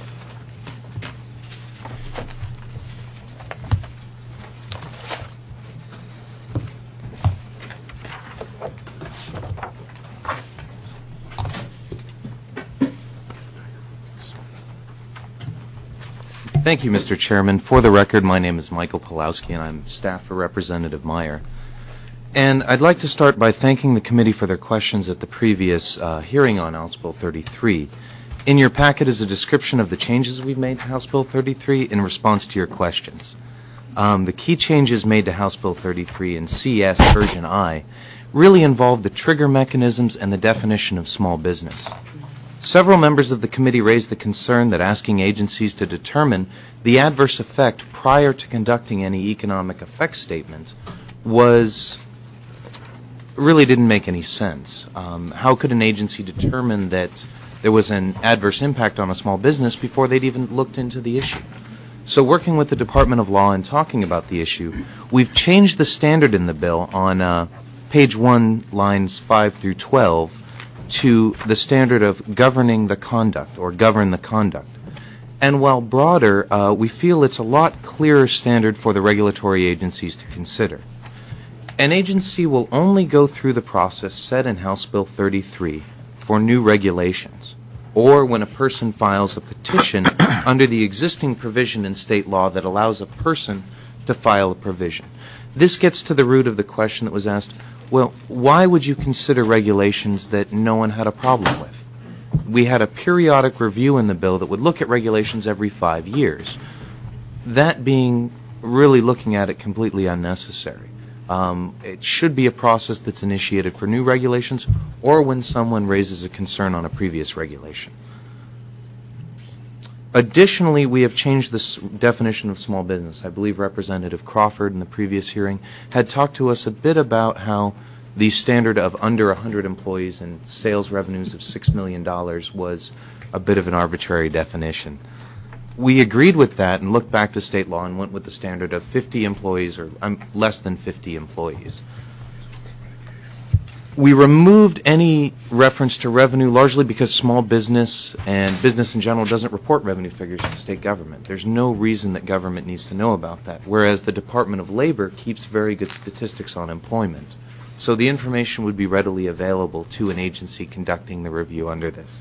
Thank you, Mister Chairman. For the record, my name is Michael Pulowski, and I'm staff for Representative Meyer. And I'd like to start by thanking the committee for their questions at the previous uh, hearing on House Bill thirty-three. In your packet is a description of the changes we've made to House Bill thirty-three in response to your questions. Um, the key changes made to House Bill thirty-three in C S version I really involve the trigger mechanisms and the definition of small business. Several members of the committee raised the concern that asking agencies to determine the adverse effect prior to conducting any economic effect statement was really didn't make any sense. Um, how could an agency determine that there was an adverse impact on a small business before they'd even looked into the issue? So working with the Department of Law and talking about the issue, we've changed the standard in the bill on uh, page one, lines five through twelve, to the standard of governing the conduct, or govern the conduct. And while broader, uh, we feel it's a lot clearer standard for the regulatory agencies to consider. An agency will only go through the process set in House Bill thirty-three for new regulations, or when a person files a petition under the existing provision in state law that allows a person to file a provision. This gets to the root of the question that was asked, well, why would you consider regulations that no one had a problem with? We had a periodic review in the bill that would look at regulations every five years. That being really looking at it completely unnecessary. Um, it should be a process that's initiated for new regulations or when someone raises a concern on a previous regulation. Additionally, we have changed this definition of small business. I believe Representative Crawford in the previous hearing had talked to us a bit about how the standard of under one hundred employees and sales revenues of six million dollars was a bit of an arbitrary definition. We agreed with that and looked back to state law and went with the standard of fifty employees or um, less than fifty employees. We removed any reference to revenue largely because small business and business in general doesn't report revenue figures to the state government. There's no reason that government needs to know about that, whereas the Department of Labor keeps very good statistics on employment. So the information would be readily available to an agency conducting the review under this.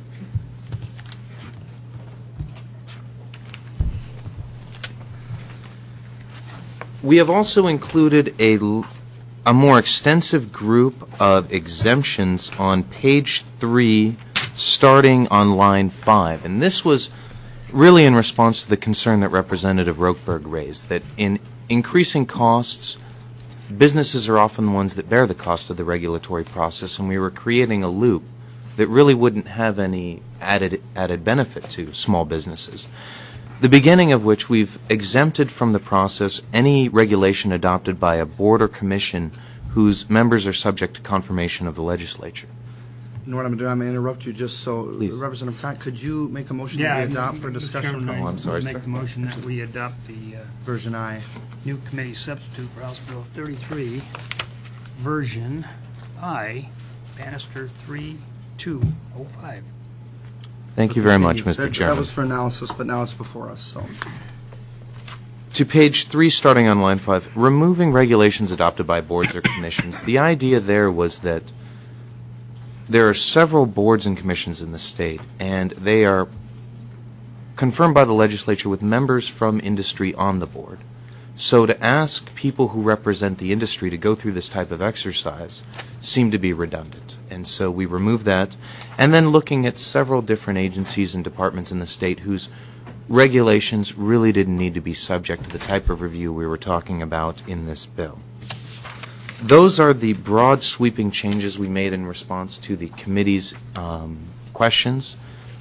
We have also included a a more extensive group of exemptions on page three, starting on line five. And this was really in response to the concern that Representative Rokeberg raised, that in increasing costs, businesses are often the ones that bear the cost of the regulatory process, and we were creating a loop that really wouldn't have any added added benefit to small businesses. The beginning of which we've exempted from the process any regulation adopted by a board or commission whose members are subject to confirmation of the legislature. You know what I'm going to do? I'm going to interrupt you just so, Please. Representative Cott, could you make a motion Yeah, that we adopt for Mister discussion? Chairman, Oh, I'm sorry, I make sir. the motion that we adopt the uh, Version I. new committee substitute for House Bill thirty-three, version I, Bannister three two oh five. Thank you very much, Mister That, Chairman. that was for analysis, but now it's before us, so. To page three, starting on line five, removing regulations adopted by boards or commissions. The idea there was that there are several boards and commissions in the state, and they are confirmed by the legislature with members from industry on the board. So to ask people who represent the industry to go through this type of exercise seemed to be redundant. And so we removed that. And then looking at several different agencies and departments in the state whose regulations really didn't need to be subject to the type of review we were talking about in this bill. Those are the broad sweeping changes we made in response to the committee's um, questions.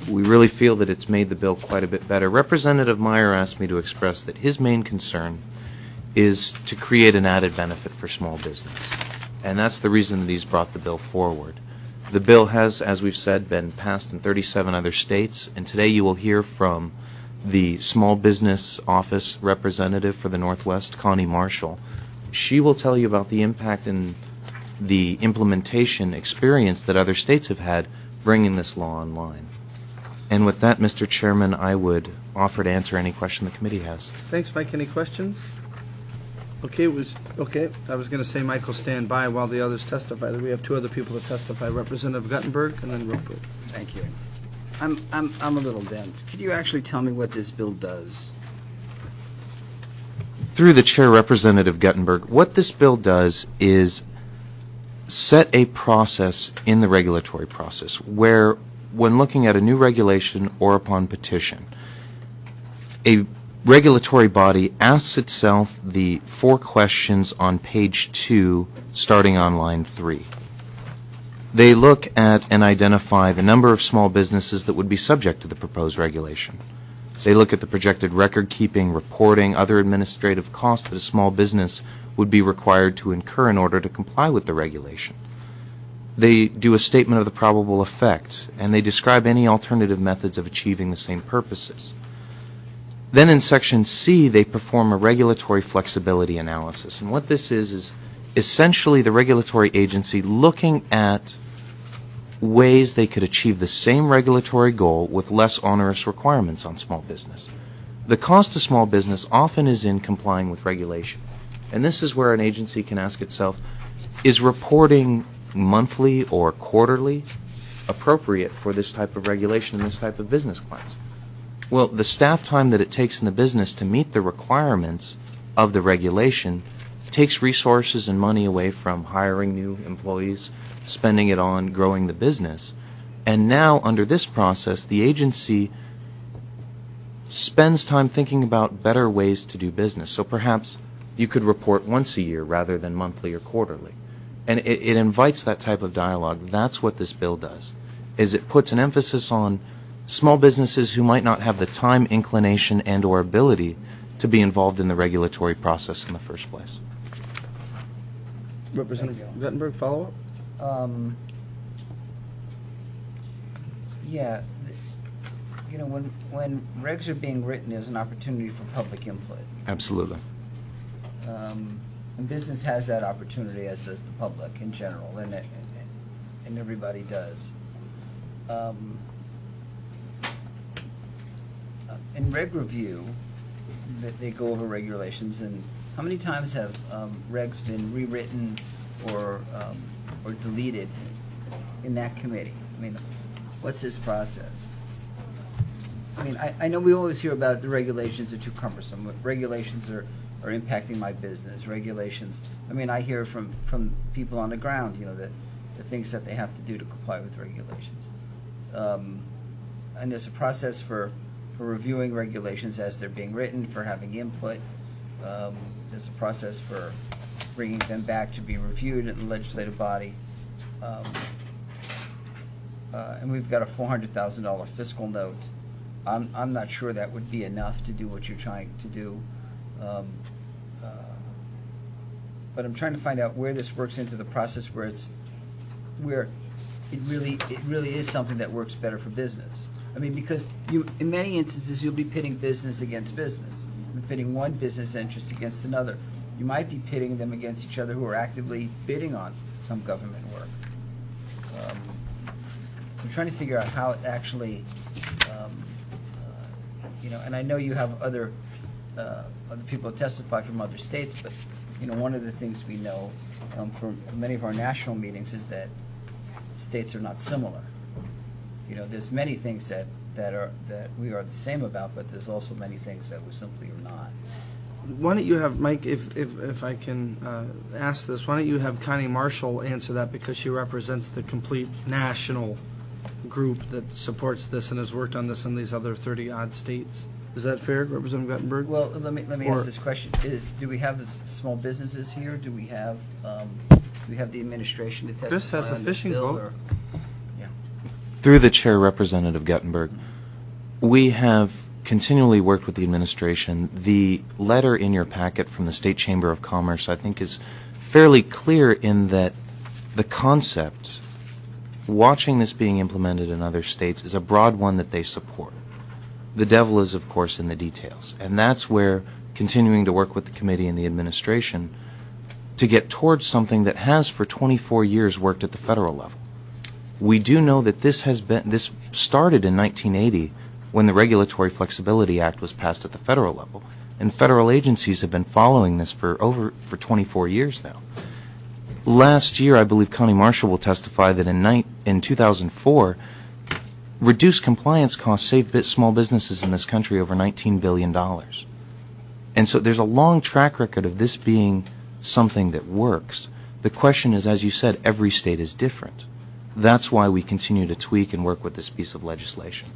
we really feel that it's made the bill quite a bit better. Representative Meyer asked me to express that his main concern is to create an added benefit for small business. And that's the reason that he's brought the bill forward. The bill has, as we've said, been passed in thirty-seven other states, and today you will hear from the Small Business Office representative for the Northwest, Connie Marshall. She will tell you about the impact and the implementation experience that other states have had bringing this law online. And with that, Mister Chairman, I would offer to answer any question the committee has. Thanks, Mike. Any questions? Okay, it was okay. I was going to say Mike will stand by while the others testify. We have two other people to testify: Representative Guttenberg and then Roper. Thank you. I'm I'm I'm a little dense. Could you actually tell me what this bill does? Through the chair, Representative Guttenberg, what this bill does is set a process in the regulatory process where, when looking at a new regulation or upon petition, a regulatory body asks itself the four questions on page two, starting on line three. They look at and identify the number of small businesses that would be subject to the proposed regulation. They look at the projected record-keeping, reporting, other administrative costs that a small business would be required to incur in order to comply with the regulation. They do a statement of the probable effect, and they describe any alternative methods of achieving the same purposes. Then in Section C, they perform a regulatory flexibility analysis. And what this is, is essentially the regulatory agency looking at ways they could achieve the same regulatory goal with less onerous requirements on small business. The cost to small business often is in complying with regulation. And this is where an agency can ask itself, is reporting monthly or quarterly appropriate for this type of regulation and this type of business class? Well, the staff time that it takes in the business to meet the requirements of the regulation takes resources and money away from hiring new employees, spending it on growing the business. And now, under this process, the agency spends time thinking about better ways to do business. So perhaps you could report once a year rather than monthly or quarterly. And it, it invites that type of dialogue. That's what this bill does, is it puts an emphasis on small businesses who might not have the time, inclination, and or ability to be involved in the regulatory process in the first place. Representative Guttenberg, follow up? Um, yeah, th- you know, when when regs are being written, there's an opportunity for public input. Absolutely. Um, and business has that opportunity, as does the public in general, and it, and everybody does. Um, uh, in reg review, that they go over regulations, and how many times have um, regs been rewritten or um, or deleted in that committee? I mean, what's this process? I mean, I, I know we always hear about the regulations are too cumbersome. Regulations are, are impacting my business. Regulations. I mean, I hear from, from people on the ground, you know, that the things that they have to do to comply with regulations. Um, and there's a process for, for reviewing regulations as they're being written, for having input. Um, there's a process for bringing them back to be reviewed in the legislative body. Um, uh, and we've got a four hundred thousand dollars fiscal note. I'm, I'm not sure that would be enough to do what you're trying to do. Um, uh, but I'm trying to find out where this works into the process, where it's where it really it really is something that works better for business. I mean, because you in many instances you'll be pitting business against business, you're pitting one business interest against another. You might be pitting them against each other who are actively bidding on some government work. Um, so I'm trying to figure out how it actually. Um, You know, and I know you have other uh, other people testify from other states, but you know, one of the things we know um, from many of our national meetings is that states are not similar. You know, there's many things that, that are that we are the same about, but there's also many things that we simply are not. Why don't you have, Mike, if if, if I can uh, ask this, why don't you have Connie Marshall answer that, because she represents the complete national group that supports this and has worked on this in these other thirty-odd states. Is that fair, Representative Guttenberg? Well, let me let me Or, ask this question: Is, do we have the s- small businesses here? Do we have um, do we have the administration to testify Chris has a on this fishing bill, boat. or- Yeah. Through the chair, Representative Guttenberg, we have continually worked with the administration. The letter in your packet from the State Chamber of Commerce, I think, is fairly clear in that the concept, watching this being implemented in other states, is a broad one that they support. The devil is, of course, in the details. And that's where continuing to work with the committee and the administration to get towards something that has for twenty-four years worked at the federal level. We do know that this has been, this started in nineteen eighty when the Regulatory Flexibility Act was passed at the federal level. And federal agencies have been following this for over, for twenty-four years now. Last year, I believe Connie Marshall will testify that in, ni- in two thousand four, reduced compliance costs saved bit small businesses in this country over nineteen billion dollars. And so there's a long track record of this being something that works. The question is, as you said, every state is different. That's why we continue to tweak and work with this piece of legislation.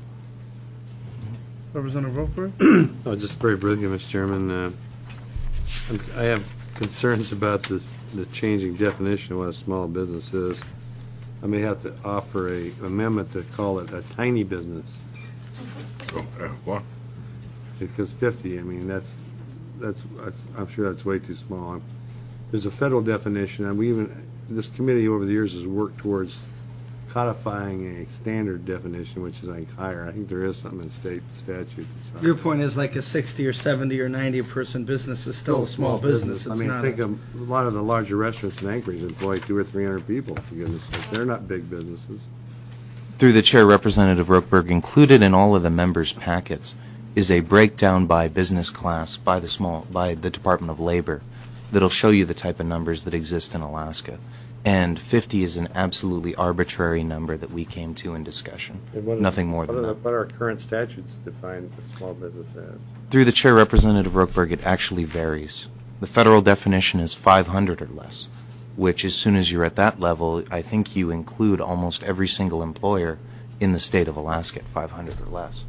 Representative Roper? Oh, just very briefly, Mister Chairman. Uh, I'm- I have concerns about this, the changing definition of what a small business is. I may have to offer a amendment to call it a tiny business. Oh, uh, what? Because fifty, I mean, that's, that's, that's I'm sure that's way too small. I'm- There's a federal definition, and we even, this committee over the years has worked towards codifying a standard definition, which is, I think, higher. I think there is something in state statute. that's Your higher. point is like a sixty or seventy or ninety person business is still a small business. I It's mean, not think a- of a lot of the larger restaurants in Anchorage employ two or three hundred people, for goodness sake. They're not big businesses. Through the chair, Representative Rookberg, included in all of the members' packets is a breakdown by business class by the small by the Department of Labor that'll show you the type of numbers that exist in Alaska. And fifty is an absolutely arbitrary number that we came to in discussion. And what is- Nothing more what than are the- that. What our current statutes define a small business as? Through the chair, Representative Rookberg, it actually varies. The federal definition is five hundred or less, which as soon as you're at that level, I think you include almost every single employer in the state of Alaska at five hundred or less.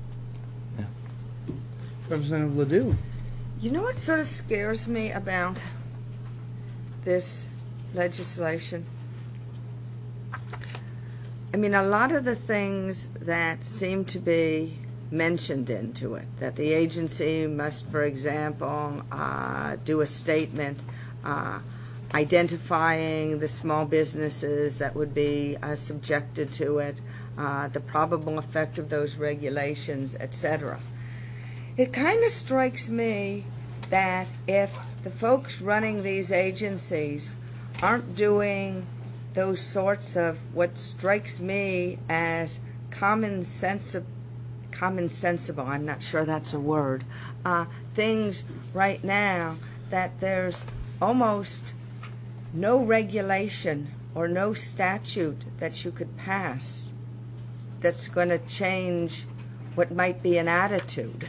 Representative Ledoux. You know what sort of scares me about this legislation? I mean, a lot of the things that seem to be mentioned into it, that the agency must, for example, uh, do a statement uh, identifying the small businesses that would be uh, subjected to it, uh, the probable effect of those regulations, et cetera. It kind of strikes me that if the folks running these agencies aren't doing those sorts of what strikes me as common sense, common sensible, I'm not sure that's a word, uh, things right now, that there's almost no regulation or no statute that you could pass that's going to change what might be an attitude.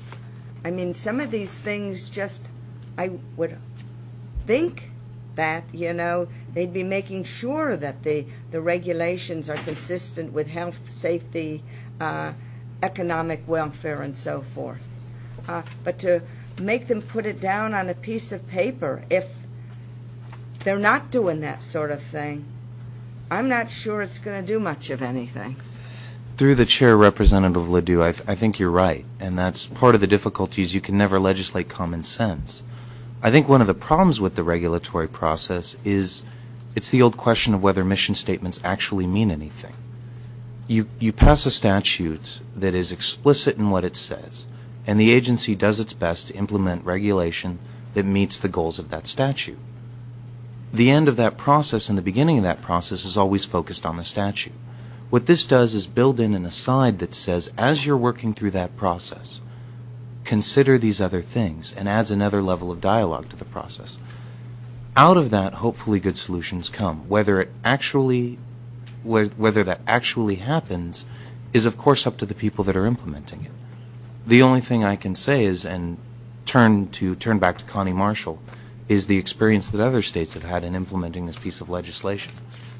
I mean, some of these things just, I would think that, you know, they'd be making sure that the, the regulations are consistent with health, safety, uh, economic welfare, and so forth. Uh, but to make them put it down on a piece of paper, if they're not doing that sort of thing, I'm not sure it's going to do much of anything. Through the chair, Representative Ledoux, I, th- I think you're right, and that's part of the difficulties. You can never legislate common sense. I think one of the problems with the regulatory process is it's the old question of whether mission statements actually mean anything. You, you pass a statute that is explicit in what it says, and the agency does its best to implement regulation that meets the goals of that statute. The end of that process and the beginning of that process is always focused on the statute. What this does is build in an aside that says, as you're working through that process, consider these other things, and adds another level of dialogue to the process. Out of that, hopefully good solutions come. Whether it actually, whether that actually happens is, of course, up to the people that are implementing it. The only thing I can say is, and turn to turn back to Connie Marshall, is the experience that other states have had in implementing this piece of legislation.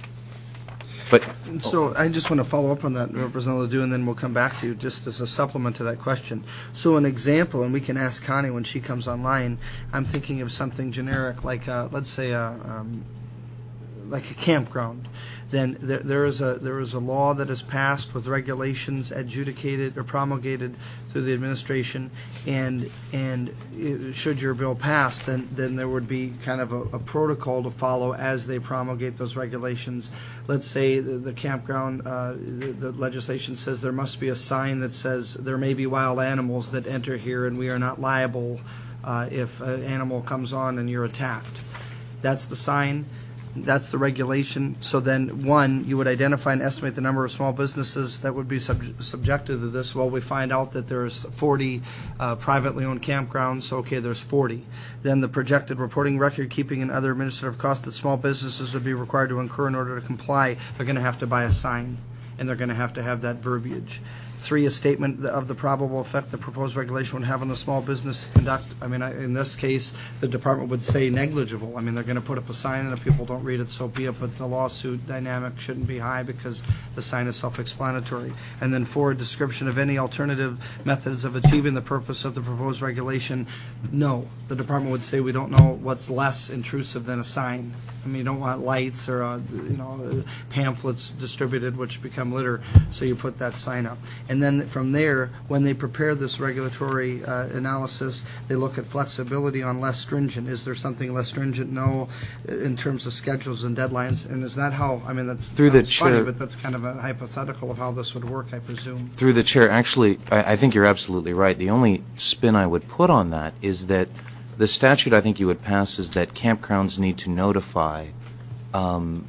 But So I just want to follow up on that, Representative Ledoux, and then we'll come back to you just as a supplement to that question. So an example, and we can ask Connie when she comes online, I'm thinking of something generic like, uh, let's say, uh, um, like a campground, then there, there is a there is a law that is passed with regulations adjudicated or promulgated through the administration, and and it, should your bill pass, then then there would be kind of a, a protocol to follow as they promulgate those regulations. Let's say the, the campground, uh, the, the legislation says there must be a sign that says there may be wild animals that enter here, and we are not liable uh, if an animal comes on and you're attacked. That's the sign. That's the regulation. So then, one, you would identify and estimate the number of small businesses that would be sub- subjected to this. Well, we find out that there's forty uh, privately owned campgrounds. So, okay, there's forty. Then the projected reporting, record keeping, and other administrative costs that small businesses would be required to incur in order to comply. They're going to have to buy a sign, and they're going to have to have that verbiage. Three, a statement of the probable effect the proposed regulation would have on the small business to conduct. I mean, I- in this case, the department would say negligible. I mean, they're going to put up a sign, and if people don't read it, so be it. But the lawsuit dynamic shouldn't be high because the sign is self-explanatory. And then four, a description of any alternative methods of achieving the purpose of the proposed regulation. No, the department would say we don't know what's less intrusive than a sign. I mean, you don't want lights or uh, you know pamphlets distributed which become litter, so you put that sign up. And then from there, when they prepare this regulatory uh, analysis, they look at flexibility on less stringent. Is there something less stringent? No, in terms of schedules and deadlines. And is that how? I mean, that's Through the funny, chair, but that's kind of a hypothetical of how this would work, I presume. Through the chair, actually, I, I think you're absolutely right. The only spin I would put on that is that the statute I think you would pass is that campgrounds need to notify um,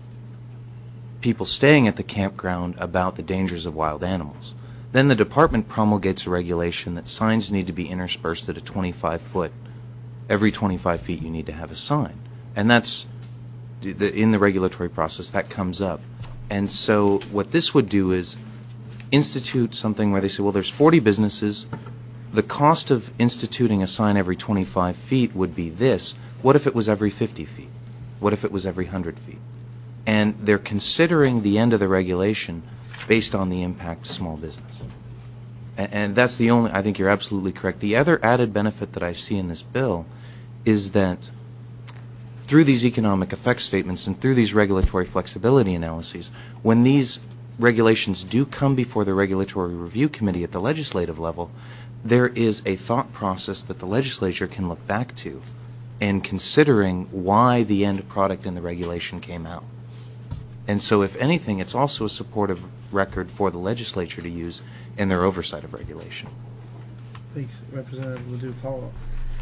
people staying at the campground about the dangers of wild animals. Then the department promulgates a regulation that signs need to be interspersed at a twenty-five foot. Every twenty-five feet you need to have a sign. And that's, the, in the regulatory process, that comes up. And so what this would do is institute something where they say, well, there's forty businesses. The cost of instituting a sign every twenty-five feet would be this. What if it was every fifty feet? What if it was every one hundred feet? And they're considering the end of the regulation based on the impact to small business. And, and that's the only, I think you're absolutely correct. The other added benefit that I see in this bill is that through these economic effects statements and through these regulatory flexibility analyses, when these regulations do come before the Regulatory Review Committee at the legislative level, there is a thought process that the legislature can look back to in considering why the end product in the regulation came out. And so, if anything, it's also a supportive record for the legislature to use in their oversight of regulation. Thanks. Representative Ledoux, follow-up.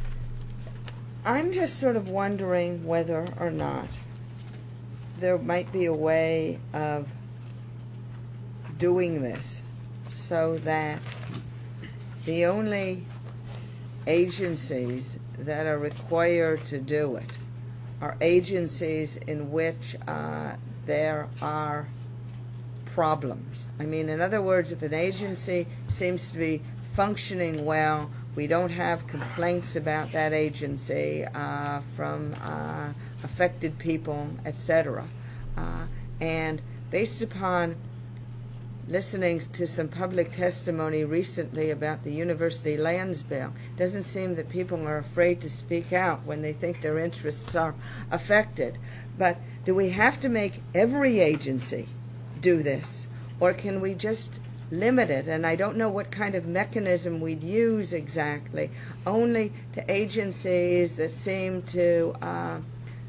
I'm just sort of wondering whether or not there might be a way of doing this so that the only agencies that are required to do it are agencies in which uh, there are problems. I mean, in other words, if an agency seems to be functioning well, we don't have complaints about that agency uh, from uh, affected people, et cetera. Uh, and based upon listening to some public testimony recently about the university lands bill, it doesn't seem that people are afraid to speak out when they think their interests are affected. But do we have to make every agency do this? Or can we just limit it? And I don't know what kind of mechanism we'd use exactly, only to agencies that seem to uh,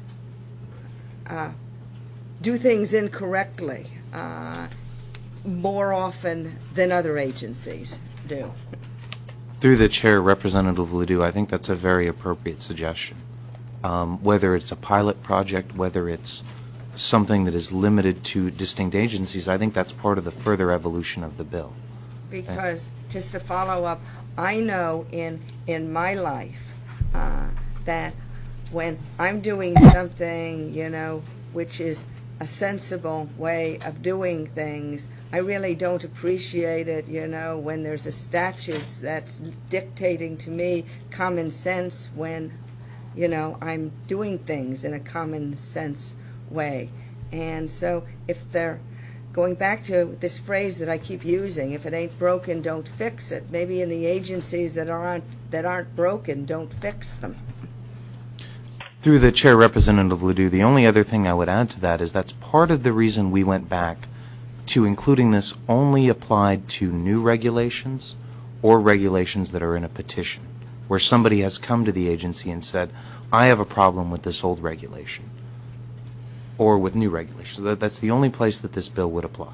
uh, do things incorrectly uh, more often than other agencies do. Through the chair, Representative Ledoux, I think that's a very appropriate suggestion. Um, whether it's a pilot project, whether it's something that is limited to distinct agencies, I think that's part of the further evolution of the bill. Because, just to follow up, I know in in my life uh, that when I'm doing something, you know, which is a sensible way of doing things, I really don't appreciate it, you know, when there's a statute that's dictating to me common sense when, you know, I'm doing things in a common sense way. And so if they're going back to this phrase that I keep using, if it ain't broken, don't fix it, maybe in the agencies that aren't that aren't broken, don't fix them. Through the Chair, Representative Ledoux, the only other thing I would add to that is that's part of the reason we went back to including this only applied to new regulations or regulations that are in a petition, where somebody has come to the agency and said, I have a problem with this old regulation, or with new regulations. That, that's the only place that this bill would apply.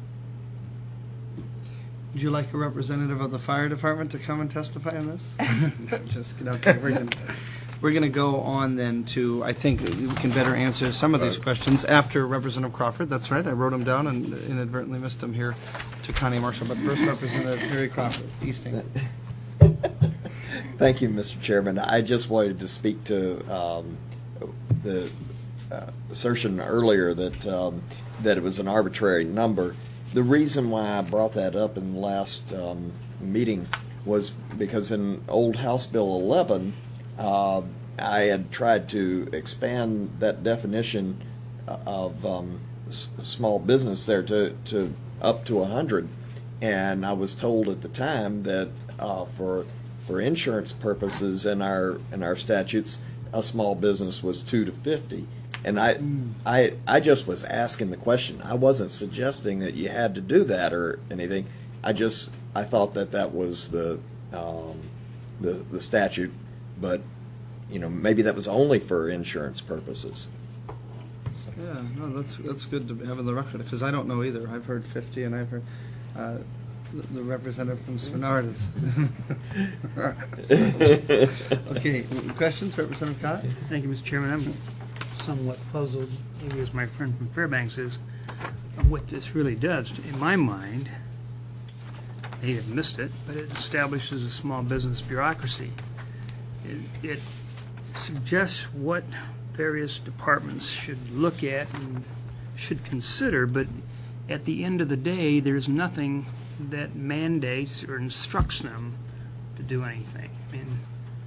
Would you like a representative of the fire department to come and testify on this? Just kidding. Okay, we're going we're going to go on then to, I think we can better answer some of these questions after Representative Crawford. That's right. I wrote them down and inadvertently missed them here to Connie Marshall. But first, Representative Harry Crawford, East England. Thank you, Mister Chairman. I just wanted to speak to um, the uh, assertion earlier that um, that it was an arbitrary number. The reason why I brought that up in the last um, meeting was because in old House Bill eleven, uh, I had tried to expand that definition of um, s- small business there to, to up to one hundred, and I was told at the time that uh, for for insurance purposes in our in our statutes, a small business was two to fifty. And I, I, I just was asking the question. I wasn't suggesting that you had to do that or anything. I just I thought that that was the um, the the statute, but you know maybe that was only for insurance purposes. Yeah, no, that's that's good to have in the record because I don't know either. I've heard fifty, and I've heard uh, the, the representative from Svenard is. Okay, questions, Representative Cott? Thank you, Mister Chairman. I'm somewhat puzzled, maybe as my friend from Fairbanks is, of what this really does. In my mind, I may have missed it, but it establishes a small business bureaucracy. It, it suggests what various departments should look at and should consider, but at the end of the day, there's nothing that mandates or instructs them to do anything. I mean,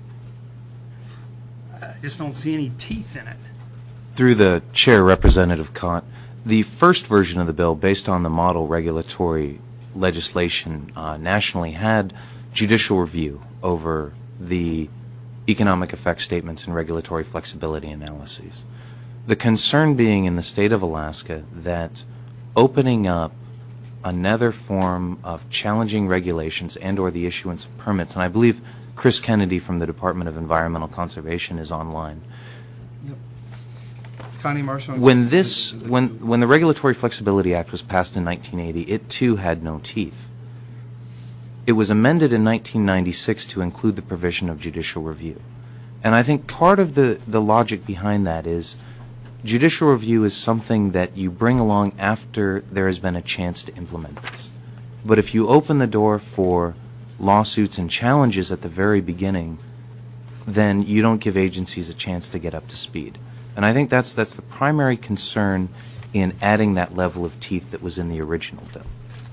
I just don't see any teeth in it. Through the Chair, Representative Cott, the first version of the bill, based on the model regulatory legislation uh, nationally, had judicial review over the economic effect statements and regulatory flexibility analyses. The concern being in the state of Alaska that opening up another form of challenging regulations and or the issuance of permits, and I believe Chris Kennedy from the Department of Environmental Conservation is online. Yep. Connie Marshall. When this, when when the Regulatory Flexibility Act was passed in nineteen eighty, it too had no teeth. It was amended in nineteen ninety-six to include the provision of judicial review. And I think part of the, the logic behind that is judicial review is something that you bring along after there has been a chance to implement this. But if you open the door for lawsuits and challenges at the very beginning, then you don't give agencies a chance to get up to speed. And I think that's that's the primary concern in adding that level of teeth that was in the original bill.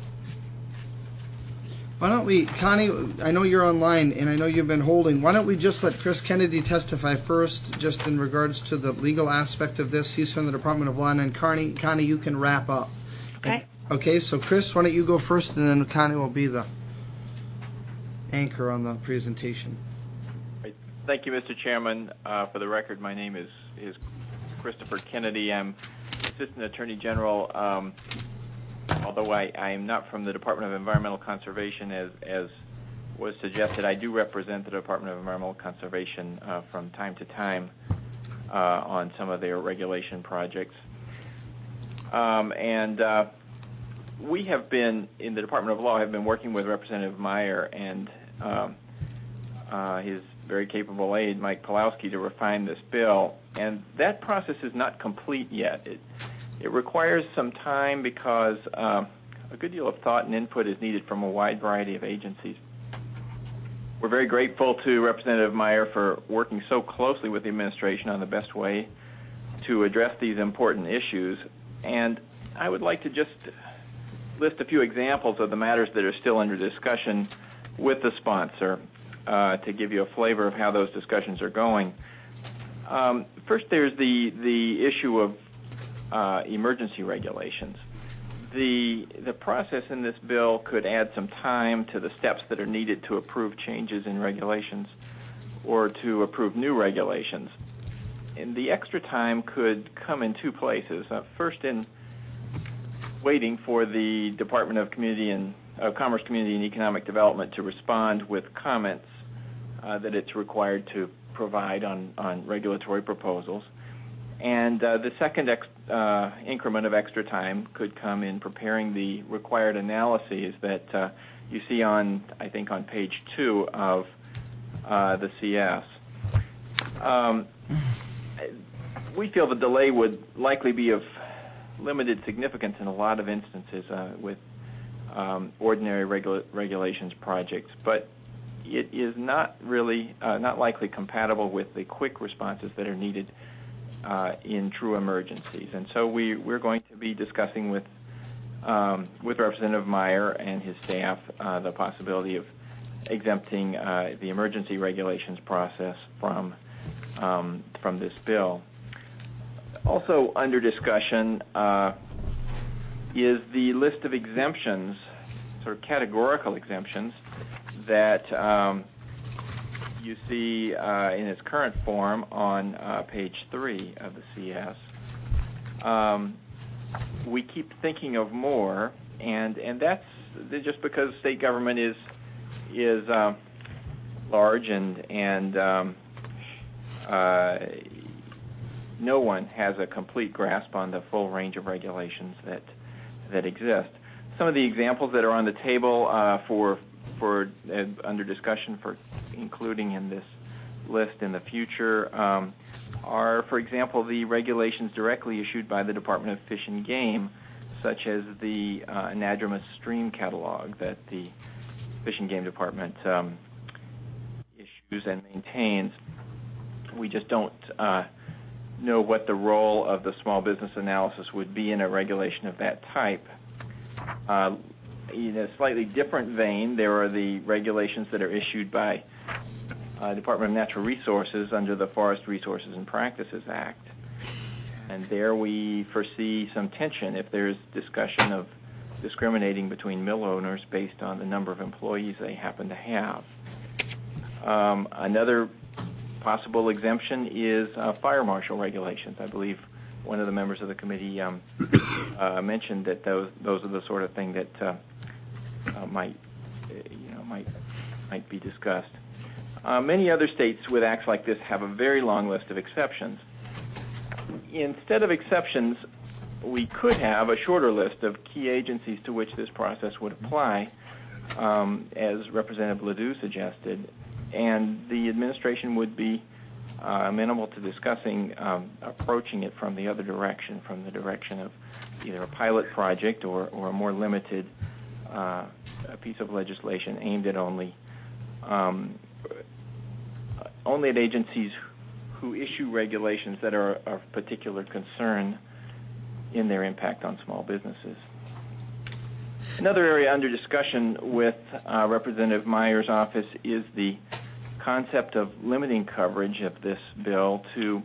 Why don't we, Connie, I know you're online and I know you've been holding. Why don't we just let Chris Kennedy testify first, just in regards to the legal aspect of this. He's from the Department of Law, and then Connie, Connie, you can wrap up. Okay. And, okay, so Chris, why don't you go first, and then Connie will be the anchor on the presentation. Thank you, Mister Chairman. Uh, for the record, my name is, is Christopher Kennedy. I'm Assistant Attorney General. Um, although I, I am not from the Department of Environmental Conservation, as, as was suggested, I do represent the Department of Environmental Conservation uh, from time to time uh, on some of their regulation projects. Um, and uh, we have been, in the Department of Law, have been working with Representative Meyer and um, uh, his very capable aide, Mike Pawlowski, to refine this bill. And that process is not complete yet. It, it requires some time because uh, a good deal of thought and input is needed from a wide variety of agencies. We're very grateful to Representative Meyer for working so closely with the administration on the best way to address these important issues. And I would like to just list a few examples of the matters that are still under discussion with the sponsor uh, to give you a flavor of how those discussions are going. Um, first, there's the, the issue of uh, emergency regulations. The, the process in this bill could add some time to the steps that are needed to approve changes in regulations or to approve new regulations. and the extra time could come in two places. Uh, first, in waiting for the Department of Community and uh, Commerce, Community and Economic Development to respond with comments uh, that it's required to provide on, on regulatory proposals. And uh, the second ex- uh, increment of extra time could come in preparing the required analyses that uh, you see on, I think, on page two of uh, the C S. Um, we feel the delay would likely be of limited significance in a lot of instances uh, with um, ordinary regula- regulations projects, but it is not really, uh, not likely compatible with the quick responses that are needed uh, in true emergencies. And so we, we're going to be discussing with um, with Representative Meyer and his staff uh, the possibility of exempting uh, the emergency regulations process from um, from this bill. Also under discussion uh, is the list of exemptions, sort of categorical exemptions, that um, you see uh, in its current form on uh, page three of the C S. Um, we keep thinking of more, and and that's just because state government is is uh, large and and um, uh, no one has a complete grasp on the full range of regulations that that exist. Some of the examples that are on the table uh, for for uh, under discussion for including in this list in the future um, are, for example, the regulations directly issued by the Department of Fish and Game, such as the uh, anadromous stream catalog that the Fish and Game Department um, issues and maintains. We just don't uh, know what the role of the small business analysis would be in a regulation of that type. Uh, in a slightly different vein, there are the regulations that are issued by uh, Department of Natural Resources under the Forest Resources and Practices Act. And there we foresee some tension if there's discussion of discriminating between mill owners based on the number of employees they happen to have. Um, another possible exemption is uh, fire marshal regulations. I believe one of the members of the committee um, uh, mentioned that those those are the sort of thing that uh, uh, might uh, you know might might be discussed. Uh, many other states with acts like this have a very long list of exceptions. Instead of exceptions, we could have a shorter list of key agencies to which this process would apply, um, as Representative Ledoux suggested, and the administration would be uh, amenable to discussing um, approaching it from the other direction, from the direction of either a pilot project or, or a more limited uh, a piece of legislation aimed at only um, only at agencies who issue regulations that are of particular concern in their impact on small businesses. Another area under discussion with uh, Representative Meyer's office is the concept of limiting coverage of this bill to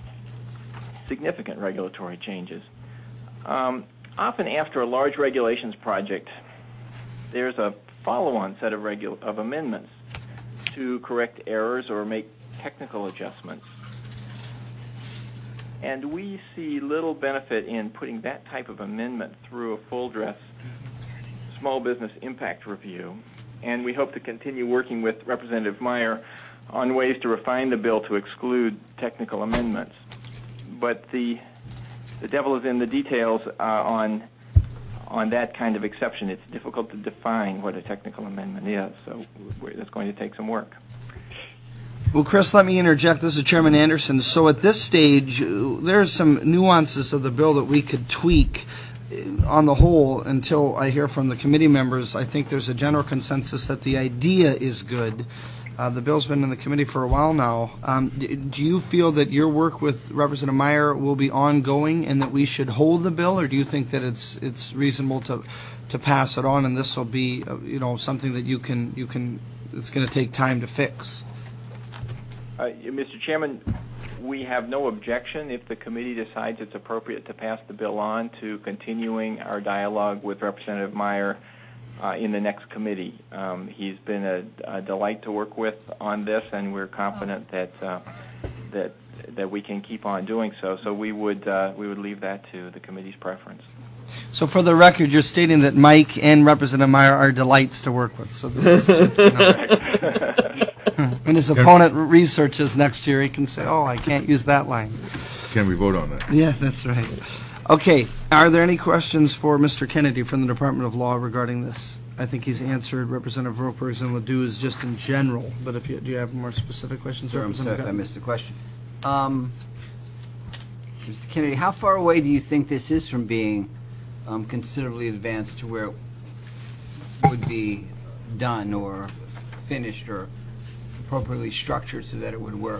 significant regulatory changes. Um, often after a large regulations project, there's a follow-on set of, regu- of amendments to correct errors or make technical adjustments. And we see little benefit in putting that type of amendment through a full-dress small business impact review. And we hope to continue working with Representative Meyer on ways to refine the bill to exclude technical amendments. But the the devil is in the details uh, on on that kind of exception. It's difficult to define what a technical amendment is, so it's going to take some work. Well, Chris, let me interject. This is Chairman Anderson. So at this stage, there's some nuances of the bill that we could tweak. On the whole, until I hear from the committee members, I think there's a general consensus that the idea is good. Uh, the bill's been in the committee for a while now. Um, do you feel that your work with Representative Meyer will be ongoing and that we should hold the bill, or do you think that it's it's reasonable to to pass it on and this will be uh, you know something that you can you can it's going to take time to fix? Uh, Mister Chairman, we have no objection if the committee decides it's appropriate to pass the bill on to continuing our dialogue with Representative Meyer uh, in the next committee. Um, he's been a, a delight to work with on this, and we're confident that uh, that that we can keep on doing so. So we would uh, we would leave that to the committee's preference. So for the record, you're stating that Mike and Representative Meyer are delights to work with. So this is, you know, when his opponent researches next year, he can say, "Oh, I can't use that line." Can we vote on that? Yeah, that's right. Okay, are there any questions for Mister Kennedy from the Department of Law regarding this? I think he's answered Representative Roper's and Ledoux's just in general, but if you, do you have more specific questions? Sure, I'm sorry if I Guttenberg? missed the question. Um, Mister Kennedy, how far away do you think this is from being um, considerably advanced to where it would be done or finished or appropriately structured so that it would work?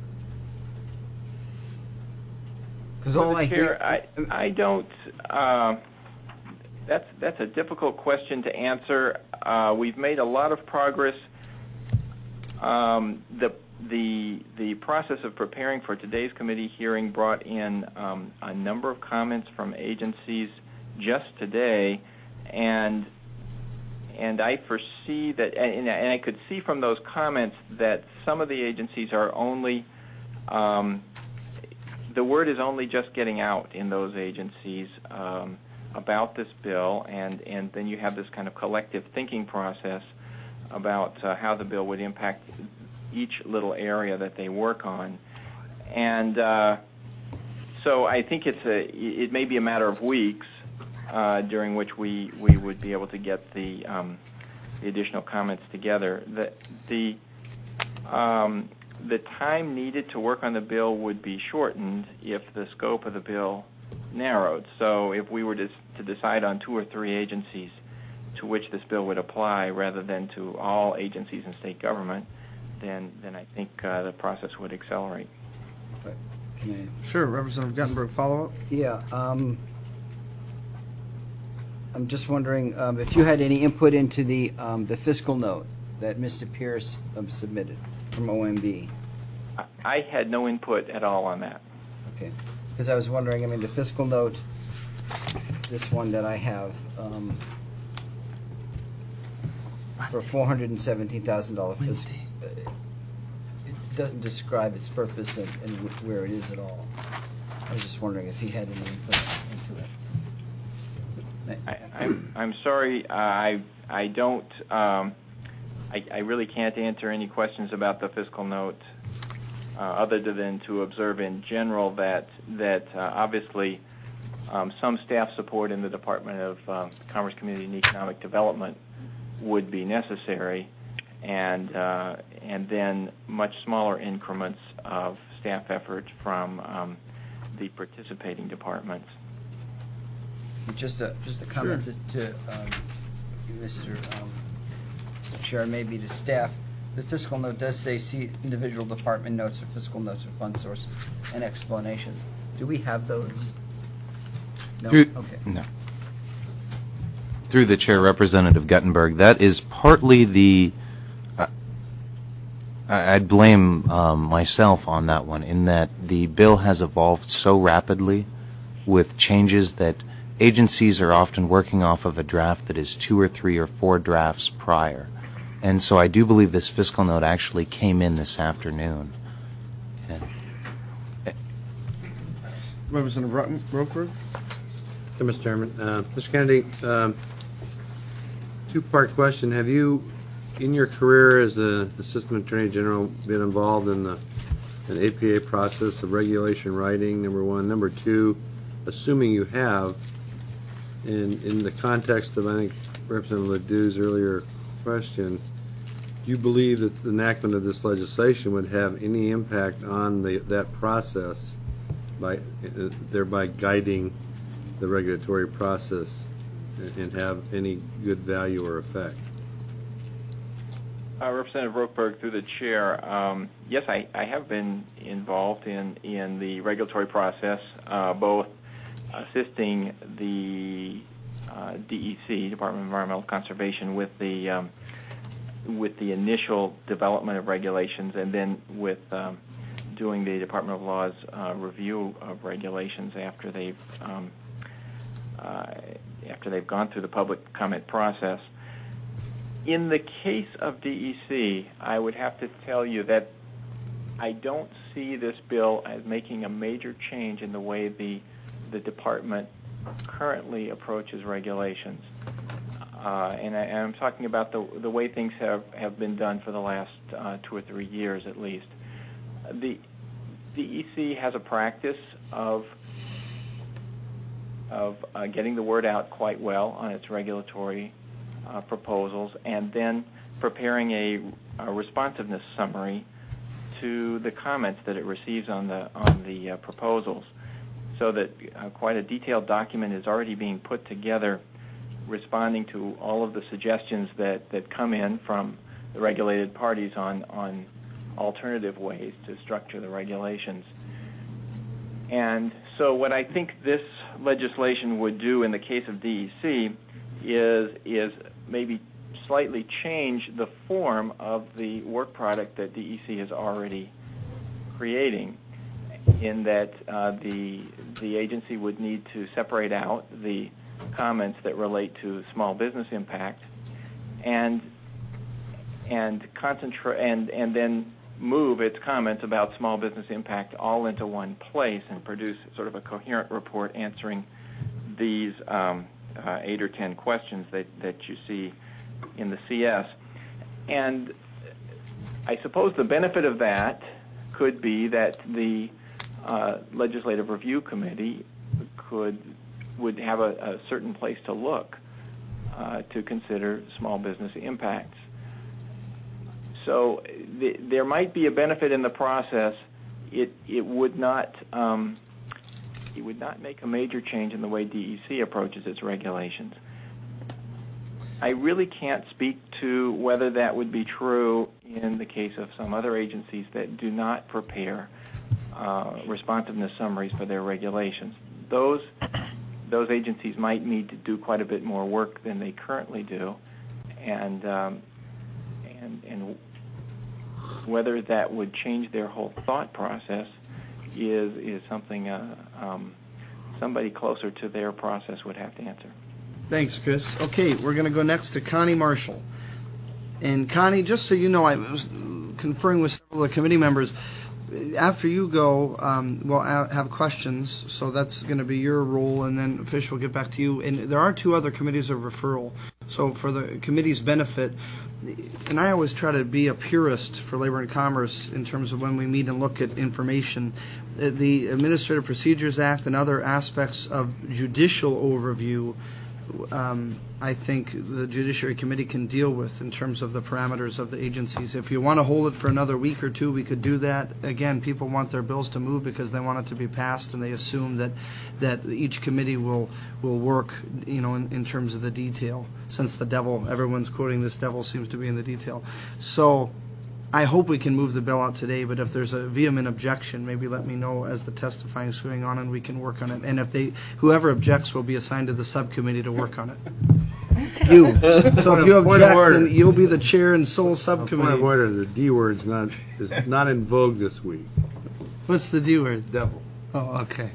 Because all I Chair, hear, I, I don't. Uh, that's that's a difficult question to answer. Uh, we've made a lot of progress. Um, the the the process of preparing for today's committee hearing brought in um, a number of comments from agencies just today, and and I foresee that, and, and I could see from those comments that some of the agencies are only. Um, The word is only just getting out in those agencies um, about this bill, and, and then you have this kind of collective thinking process about uh, how the bill would impact each little area that they work on. And uh, so I think it's a, it may be a matter of weeks uh, during which we, we would be able to get the, um, the additional comments together. The, the um, The time needed to work on the bill would be shortened if the scope of the bill narrowed. So if we were to, to decide on two or three agencies to which this bill would apply rather than to all agencies in state government, then, then I think uh, the process would accelerate. Can Sure, Representative Guttenberg, follow up? I, yeah, um, I'm just wondering um, if you had any input into the um, the fiscal note that Mister Pierce um, submitted from O M B. I, I had no input at all on that. Okay, because I was wondering, I mean, the fiscal note, this one that I have, um, for four hundred seventeen thousand dollars fiscal, uh, it doesn't describe its purpose and, and wh- where it is at all. I was just wondering if he had any input into it. I, I'm, I'm sorry, uh, I, I don't, um, I, I really can't answer any questions about the fiscal note uh, other than to observe in general that, that uh, obviously um, some staff support in the Department of um, Commerce, Community, and Economic Development would be necessary, and, uh, and then much smaller increments of staff effort from um, the participating departments. Just a just a comment Sure. to, to um, Mister Um, Mister Chair, and maybe to staff. The fiscal note does say see individual department notes or fiscal notes or fund sources and explanations. Do we have those? No. Through- Okay. No. Through the chair, Representative Guttenberg, that is partly the. Uh, I- I'd blame um, myself on that one, in that the bill has evolved so rapidly with changes that agencies are often working off of a draft that is two or three or four drafts prior. And so I do believe this fiscal note actually came in this afternoon. And Representative Ro- Roper? Hey, Mister Chairman. Uh, Mister Kennedy, um, two-part question. Have you, in your career as an Assistant Attorney General, been involved in the an A P A process of regulation writing, number one? Number two, assuming you have, in, in the context of, I think, Representative Ledoux's earlier question, do you believe that the enactment of this legislation would have any impact on the, that process, by uh, thereby guiding the regulatory process and, and have any good value or effect? Uh, Representative Rokeberg, through the chair, um, yes, I, I have been involved in, in the regulatory process, uh, both assisting the uh, D E C, Department of Environmental Conservation, with the um, with the initial development of regulations, and then with um, doing the Department of Law's uh, review of regulations after they've um, uh, after they've gone through the public comment process. In the case of D E C, I would have to tell you that I don't see this bill as making a major change in the way the the department currently approaches regulations. Uh, and, I, and I'm talking about the the way things have, have been done for the last uh, two or three years at least. The D E C has a practice of of uh, getting the word out quite well on its regulatory uh, proposals, and then preparing a, a responsiveness summary to the comments that it receives on the on the uh, proposals, so that uh, quite a detailed document is already being put together, responding to all of the suggestions that, that come in from the regulated parties on on alternative ways to structure the regulations. And so what I think this legislation would do in the case of D E C is is maybe slightly change the form of the work product that D E C is already creating, in that uh, the the agency would need to separate out the comments that relate to small business impact and and concentrate and and then move its comments about small business impact all into one place and produce sort of a coherent report answering these um, uh, eight or ten questions that, that you see in the C S. And I suppose the benefit of that could be that the uh, Legislative Review Committee could would have a, a certain place to look uh, to consider small business impacts. So th- there might be a benefit in the process. It it would not um, it would not make a major change in the way D E C approaches its regulations. I really can't speak to whether that would be true in the case of some other agencies that do not prepare uh, responsiveness summaries for their regulations. Those those agencies might need to do quite a bit more work than they currently do, and um, and and whether that would change their whole thought process is is something uh, um, somebody closer to their process would have to answer. Thanks, Chris. Okay, we're going to go next to Connie Marshall. And Connie, just so you know, I was conferring with several of the committee members. After you go, um, we'll have questions, so that's going to be your role, and then Fish will get back to you. And there are two other committees of referral. So for the committee's benefit, and I always try to be a purist for Labor and Commerce in terms of when we meet and look at information. The Administrative Procedures Act and other aspects of judicial overview, um, I think the Judiciary Committee can deal with in terms of the parameters of the agencies. If you want to hold it for another week or two, we could do that. Again, people want their bills to move because they want it to be passed, and they assume that that each committee will will work, you know, in, in terms of the detail. Since the devil, everyone's quoting this devil seems to be in the detail. So I hope we can move the bill out today, but if there's a vehement objection, maybe let me know as the testifying is going on, and we can work on it. And if they, whoever objects will be assigned to the subcommittee to work on it. You. So if you object, then you'll be the chair and sole subcommittee. Point of order, the D word's not, is not in vogue this week. What's the D word? Devil. Oh, okay.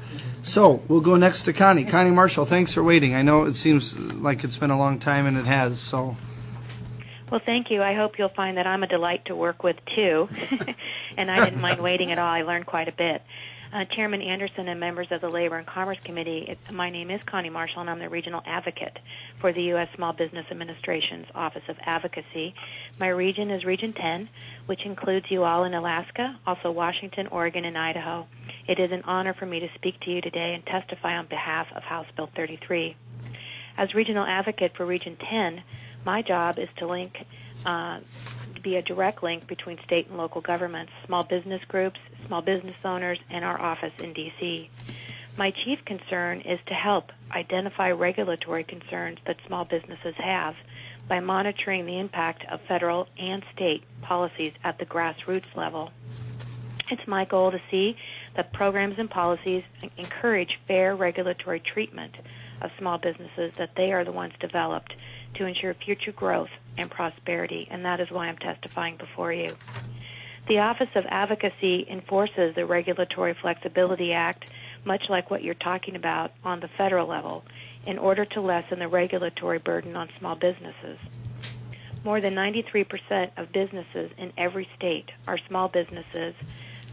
So we'll go next to Connie. Connie Marshall, thanks for waiting. I know it seems like it's been a long time, and it has, so. Well, thank you. I hope you'll find that I'm a delight to work with, too. And I didn't mind waiting at all. I learned quite a bit. Uh, Chairman Anderson and members of the Labor and Commerce Committee, it, my name is Connie Marshall, and I'm the regional advocate for the U S Small Business Administration's Office of Advocacy. My region is Region ten, which includes you all in Alaska, also Washington, Oregon, and Idaho. It is an honor for me to speak to you today and testify on behalf of House Bill thirty-three. As regional advocate for Region ten, my job is to link, uh, be a direct link between state and local governments, small business groups, small business owners, and our office in D C. My chief concern is to help identify regulatory concerns that small businesses have by monitoring the impact of federal and state policies at the grassroots level. It's my goal to see that programs and policies encourage fair regulatory treatment of small businesses, that they are the ones developed to ensure future growth and prosperity, and that is why I'm testifying before you. The Office of Advocacy enforces the Regulatory Flexibility Act, much like what you're talking about on the federal level, in order to lessen the regulatory burden on small businesses. More than ninety-three percent of businesses in every state are small businesses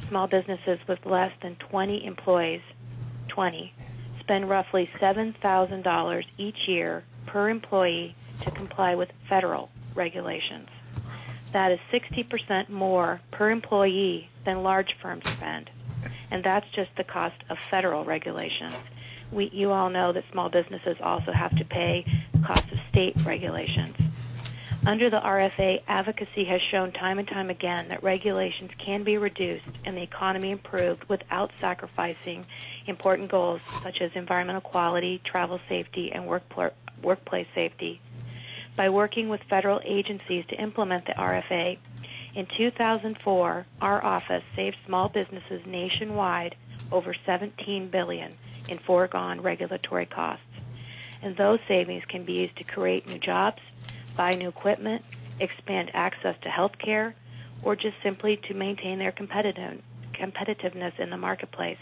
small businesses with less than twenty employees, twenty, spend roughly seven thousand dollars each year per employee to comply with federal regulations. That is sixty percent more per employee than large firms spend. And that's just the cost of federal regulations. We, you all know that small businesses also have to pay the cost of state regulations. Under the R F A, advocacy has shown time and time again that regulations can be reduced and the economy improved without sacrificing important goals such as environmental quality, travel safety, and workpl- workplace safety. By working with federal agencies to implement the R F A, in two thousand four, our office saved small businesses nationwide over seventeen billion dollars in foregone regulatory costs. And those savings can be used to create new jobs, buy new equipment, expand access to health care, or just simply to maintain their competitive, competitiveness in the marketplace.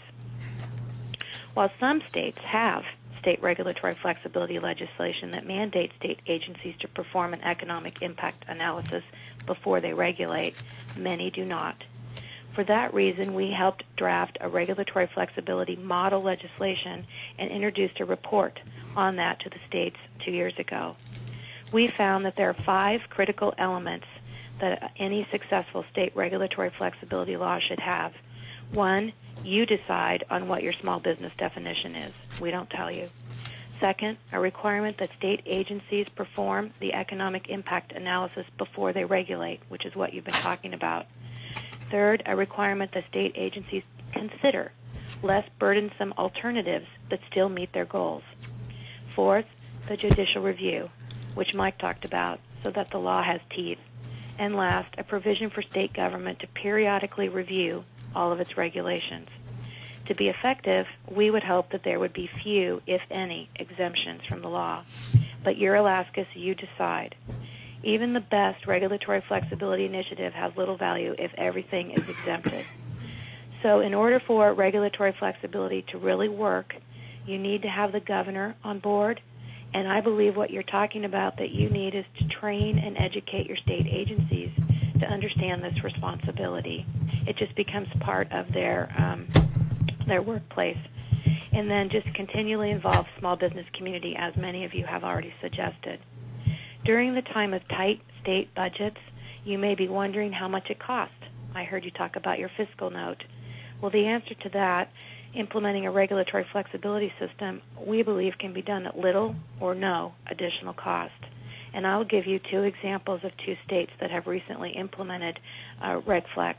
While some states have state regulatory flexibility legislation that mandates state agencies to perform an economic impact analysis before they regulate, many do not. For that reason, we helped draft a regulatory flexibility model legislation and introduced a report on that to the states two years ago. We found that there are five critical elements that any successful state regulatory flexibility law should have. One, you decide on what your small business definition is. We don't tell you. Second, a requirement that state agencies perform the economic impact analysis before they regulate, which is what you've been talking about. Third, a requirement that state agencies consider less burdensome alternatives that still meet their goals. Fourth, the judicial review, which Mike talked about, so that the law has teeth. And last, a provision for state government to periodically review all of its regulations. To be effective, we would hope that there would be few, if any, exemptions from the law. But you're Alaska, so you decide. Even the best regulatory flexibility initiative has little value if everything is exempted. So in order for regulatory flexibility to really work, you need to have the governor on board. And I believe what you're talking about that you need is to train and educate your state agencies to understand this responsibility. It just becomes part of their um, their workplace. And then just continually involve small business community, as many of you have already suggested. During the time of tight state budgets, you may be wondering how much it costs. I heard you talk about your fiscal note. Well, the answer to that, implementing a regulatory flexibility system, we believe can be done at little or no additional cost. And I'll give you two examples of two states that have recently implemented uh, RegFlex.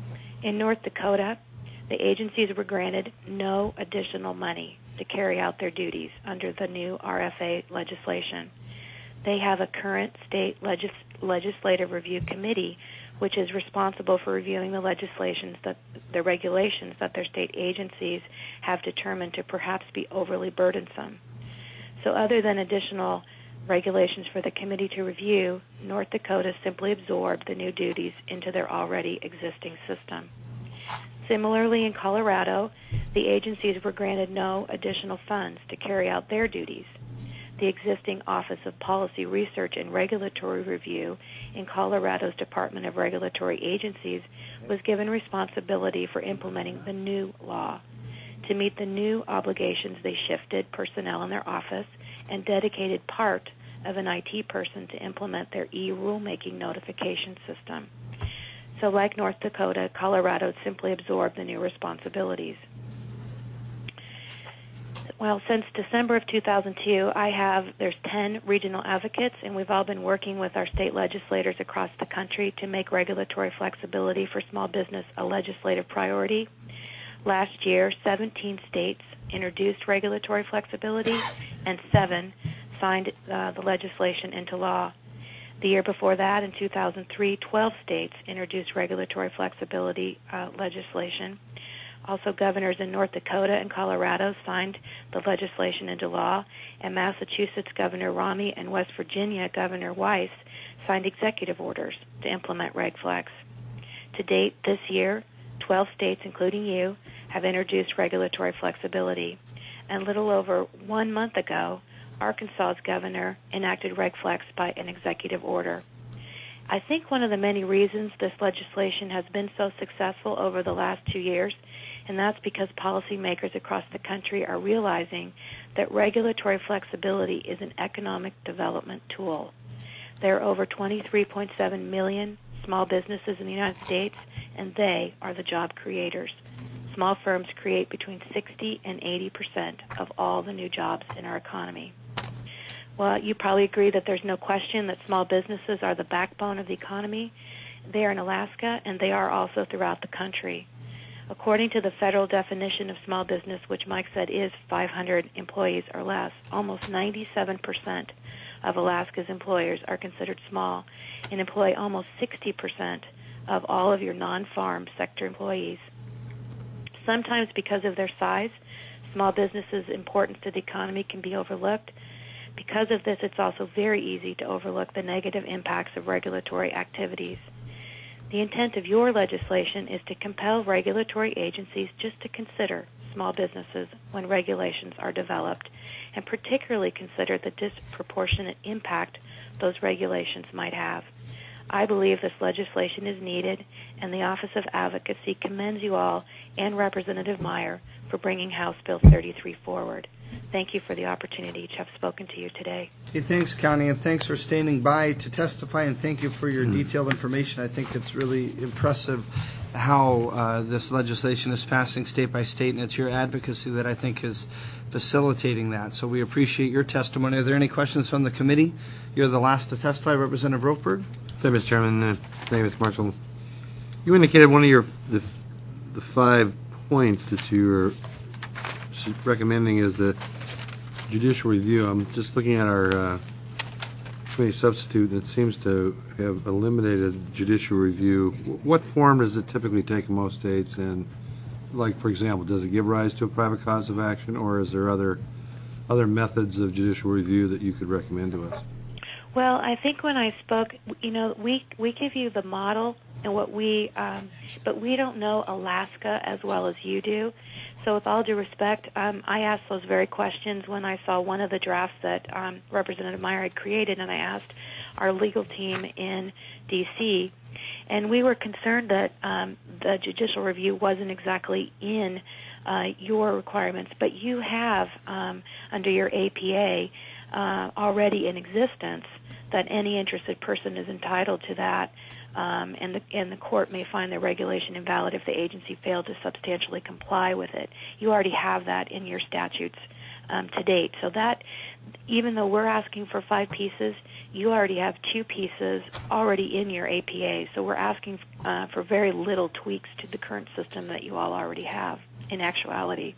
In North Dakota, the agencies were granted no additional money to carry out their duties under the new R F A legislation. They have a current state legis- legislative review committee which is responsible for reviewing the legislations that the regulations that their state agencies have determined to perhaps be overly burdensome. So other than additional regulations for the committee to review, North Dakota simply absorbed the new duties into their already existing system. Similarly, in Colorado, the agencies were granted no additional funds to carry out their duties. The existing Office of Policy Research and Regulatory Review in Colorado's Department of Regulatory Agencies was given responsibility for implementing the new law. To meet the new obligations, they shifted personnel in their office and dedicated part of an I T person to implement their e-rulemaking notification system. So like North Dakota, Colorado simply absorbed the new responsibilities. Well, since December of two thousand two, I have, there's ten regional advocates, and we've all been working with our state legislators across the country to make regulatory flexibility for small business a legislative priority. Last year, seventeen states introduced regulatory flexibility, and seven signed uh, the legislation into law. The year before that, in two thousand three, twelve states introduced regulatory flexibility uh, legislation. Also, governors in North Dakota and Colorado signed the legislation into law, and Massachusetts Governor Ramey and West Virginia Governor Weiss signed executive orders to implement RegFlex. To date, this year, twelve states, including you, have introduced regulatory flexibility. And a little over one month ago, Arkansas's governor enacted RegFlex by an executive order. I think one of the many reasons this legislation has been so successful over the last two years, and that's because policymakers across the country are realizing that regulatory flexibility is an economic development tool. There are over twenty-three point seven million small businesses in the United States, and they are the job creators. Small firms create between sixty and eighty percent of all the new jobs in our economy. Well, you probably agree that there's no question that small businesses are the backbone of the economy. They are in Alaska, and they are also throughout the country. According to the federal definition of small business, which Mike said is five hundred employees or less, almost ninety-seven percent of Alaska's employers are considered small and employ almost sixty percent of all of your non-farm sector employees. Sometimes because of their size, small businesses' importance to the economy can be overlooked. Because of this, it's also very easy to overlook the negative impacts of regulatory activities. The intent of your legislation is to compel regulatory agencies just to consider small businesses when regulations are developed, and particularly consider the disproportionate impact those regulations might have. I believe this legislation is needed, and the Office of Advocacy commends you all and Representative Meyer for bringing House Bill thirty-three forward. Thank you for the opportunity to have spoken to you today. Hey, thanks, Connie, and thanks for standing by to testify, and thank you for your detailed information. I think it's really impressive how uh, this legislation is passing state by state, and it's your advocacy that I think is facilitating that. So we appreciate your testimony. Are there any questions from the committee? You're the last to testify, Representative Ropeberg. Thank you, Mister Chairman. Uh, thank you, Mister Marshall. You indicated one of your the, the five points that you are recommending is the judicial review. I'm just looking at our uh, committee substitute that seems to have eliminated judicial review. What form does it typically take in most states? And, like, for example, does it give rise to a private cause of action, or is there other other methods of judicial review that you could recommend to us? Well, I think when I spoke, you know, we we give you the model and what we, um, but we don't know Alaska as well as you do. So with all due respect, um, I asked those very questions when I saw one of the drafts that um, Representative Meyer had created, and I asked our legal team in D C, and we were concerned that um, the judicial review wasn't exactly in uh, your requirements, but you have, um, under your A P A, uh, already in existence that any interested person is entitled to that, um, and the and the court may find the regulation invalid if the agency failed to substantially comply with it. You already have that in your statutes um, to date. So that, even though we're asking for five pieces, you already have two pieces already in your A P A. So we're asking uh, for very little tweaks to the current system that you all already have in actuality.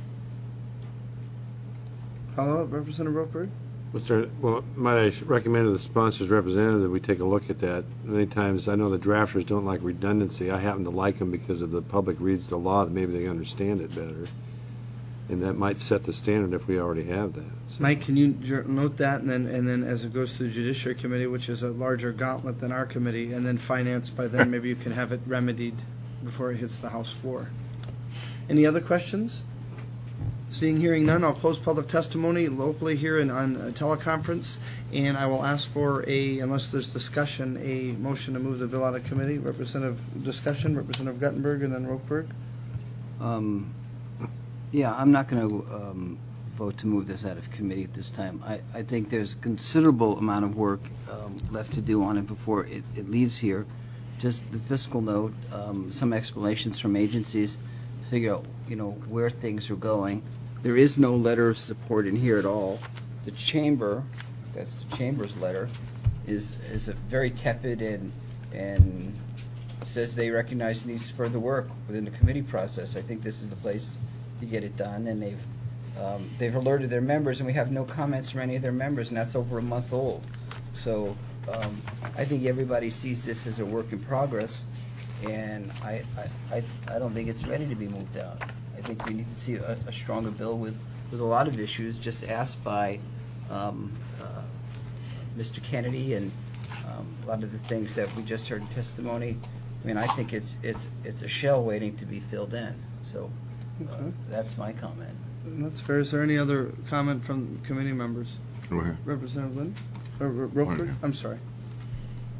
Hello, Representative Ropeberg. Mister Well, might I recommend to the sponsor's representative that we take a look at that? Many times, I know the drafters don't like redundancy. I happen to like them because if the public reads the law, maybe they understand it better. And that might set the standard if we already have that. So. Mike, can you ju- note that, and then and then as it goes to the Judiciary Committee, which is a larger gauntlet than our committee, and then Finance, by then maybe you can have it remedied before it hits the House floor. Any other questions? Seeing, hearing none, I'll close public testimony locally here and on a teleconference, and I will ask for a, unless there's discussion, a motion to move the bill out of committee. Representative discussion, Representative Guttenberg, and then Ropeberg. Um, yeah, I'm not going to um, vote to move this out of committee at this time. I, I think there's a considerable amount of work um, left to do on it before it, it leaves here. Just the fiscal note, um, some explanations from agencies, figure out, you know, where things are going. There is no letter of support in here at all. The chamber, that's the chamber's letter, is is a very tepid and and says they recognize needs further work within the committee process. I think this is the place to get it done, and they've um, they've alerted their members, and we have no comments from any of their members, and that's over a month old. So um, I think everybody sees this as a work in progress, and I I, I, I don't think it's ready to be moved out. I think we need to see a, a stronger bill with, with a lot of issues just asked by um, uh, Mister Kennedy and um, a lot of the things that we just heard in testimony. I mean, I think it's it's it's a shell waiting to be filled in. So uh, Okay. that's my comment. That's fair. Is there any other comment from committee members? Go ahead. Representative Lynn? Or Ro- Ropeberg? Okay. I'm sorry.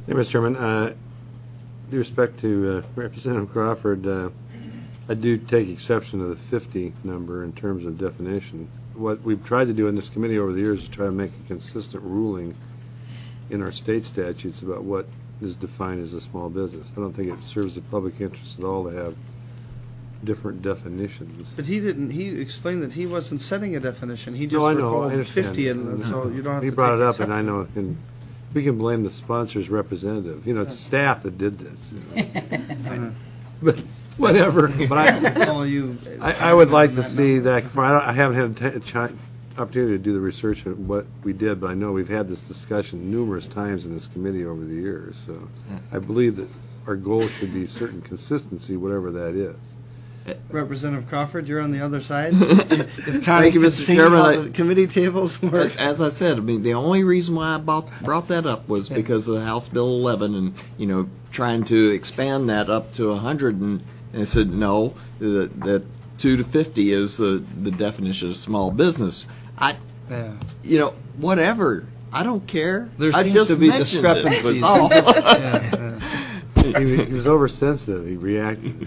Hey, Mister Chairman, uh, due respect to uh, Representative Crawford, uh, I do take exception to the fifty number in terms of definition. What we've tried to do in this committee over the years is try to make a consistent ruling in our state statutes about what is defined as a small business. I don't think it serves the public interest at all to have different definitions. But he didn't, he explained that he wasn't setting a definition. He just No, I know, I recalled understand. fifty, and so you don't have to He brought take it up, and I exception. know, and we can blame the sponsor's representative. You know, it's staff that did this. you know. But whatever. But I, All you- I, I would like to see that. I, don't, I haven't had a t- chi- opportunity to do the research on what we did, but I know we've had this discussion numerous times in this committee over the years. So I believe that our goal should be certain consistency, whatever that is. Representative Crawford, you're on the other side. If Connie Thank you, could Mister see Chairman. how I- the committee tables work. As I said, I mean, the only reason why I brought, brought that up was because of House Bill eleven and, you know, trying to expand that up to one hundred. And, and I said, no, that, that two to fifty is the, the definition of small business. I, Yeah. you know, whatever. I don't care. There I seems just to be mentioned it, discrepancies. was all. Yeah, yeah. He, he was oversensitive. He reacted.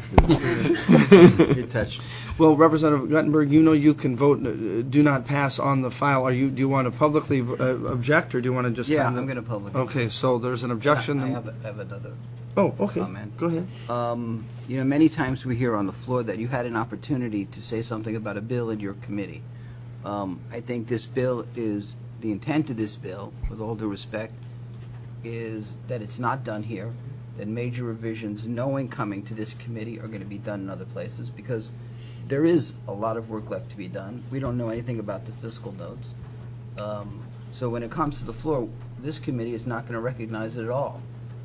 You're touched. Well, Representative Guttenberg, you know you can vote, uh, do not pass on the file. Are you, do you want to publicly uh, object, or do you want to just Yeah, send I'm the- going to publicly. Okay, so there's an objection. I have, I have another Oh, okay. comment. Go ahead. Um, you know, many times we hear on the floor that you had an opportunity to say something about a bill in your committee. Um, I think this bill is, the intent of this bill, with all due respect, is that it's not done here, that major revisions, knowing coming to this committee, are going to be done in other places, because there is a lot of work left to be done. We don't know anything about the fiscal notes. Um, so when it comes to the floor, this committee is not going to recognize it at all.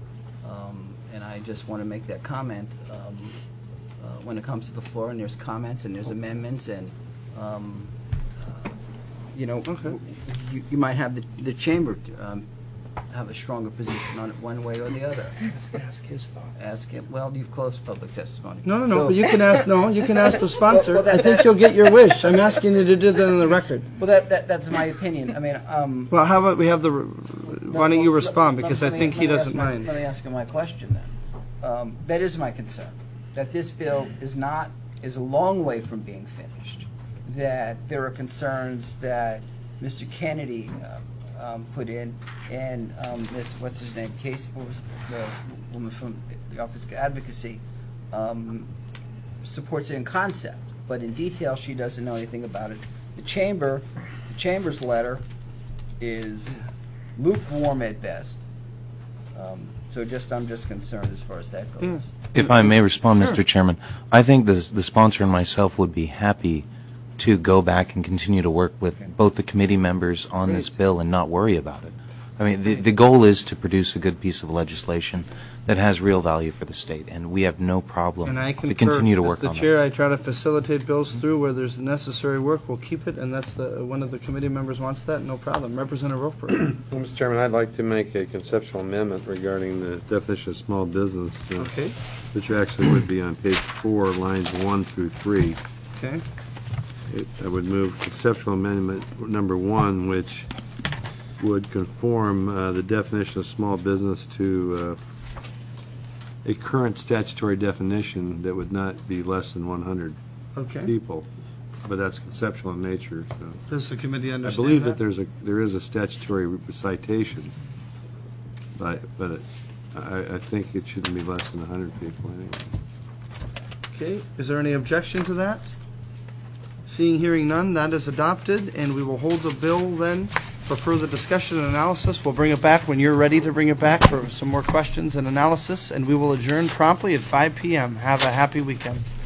Um, and I just want to make that comment. Um, uh, when it comes to the floor, and there's comments and there's amendments, and um, uh, you know, Okay. you, you might have the, the chamber um, have a stronger position on it one way or the other. Ask his thought. Ask him. Well, you've closed public testimony. No, no, no, So- but you can ask, no, you can ask the sponsor. Well, well, I that- think that- you'll get your wish. I'm asking you to do that on the record. Well, that, that that's my opinion. I mean, um, Well, how about we have the, why don't you respond, because I Let me- think he let me ask doesn't my- mind. Let me ask him my question then. Um, That is my concern, that this bill is not, is a long way from being finished, that there are concerns that Mister Kennedy uh, um, put in, and um, Miss, what's his name, Casey, what was the woman from the Office of Advocacy, um, supports it in concept, but in detail, she doesn't know anything about it. The Chamber, the Chamber's letter is lukewarm at best. Um, So just, I'm just concerned as far as that goes. If I may respond, Mister Chairman, I think the, the sponsor and myself would be happy to go back and continue to work with both the committee members on this bill and not worry about it. I mean, the, the goal is to produce a good piece of legislation that has real value for the state, and we have no problem And I to concur. continue to As work the on that. chair, I try to facilitate bills through where there's necessary work. We'll keep it, and that's the, one of the committee members wants that, no problem. Representative Roper. Well, Mister Chairman, I'd like to make a conceptual amendment regarding the definition of small business, uh, Okay, which actually would be on page four, lines one through three. okay. It- I would move conceptual amendment number one, which would conform uh, the definition of small business to uh, a current statutory definition that would not be less than one hundred Okay. people. But that's conceptual in nature, so. Does the committee I understand believe that? that there's a, there is a statutory citation, but, but it- I, I think it shouldn't be less than one hundred people anyway. Okay, is there any objection to that? Seeing, hearing none, that is adopted, and we will hold the bill then for further discussion and analysis. We'll bring it back when you're ready to bring it back for some more questions and analysis, and we will adjourn promptly at five p m Have a happy weekend.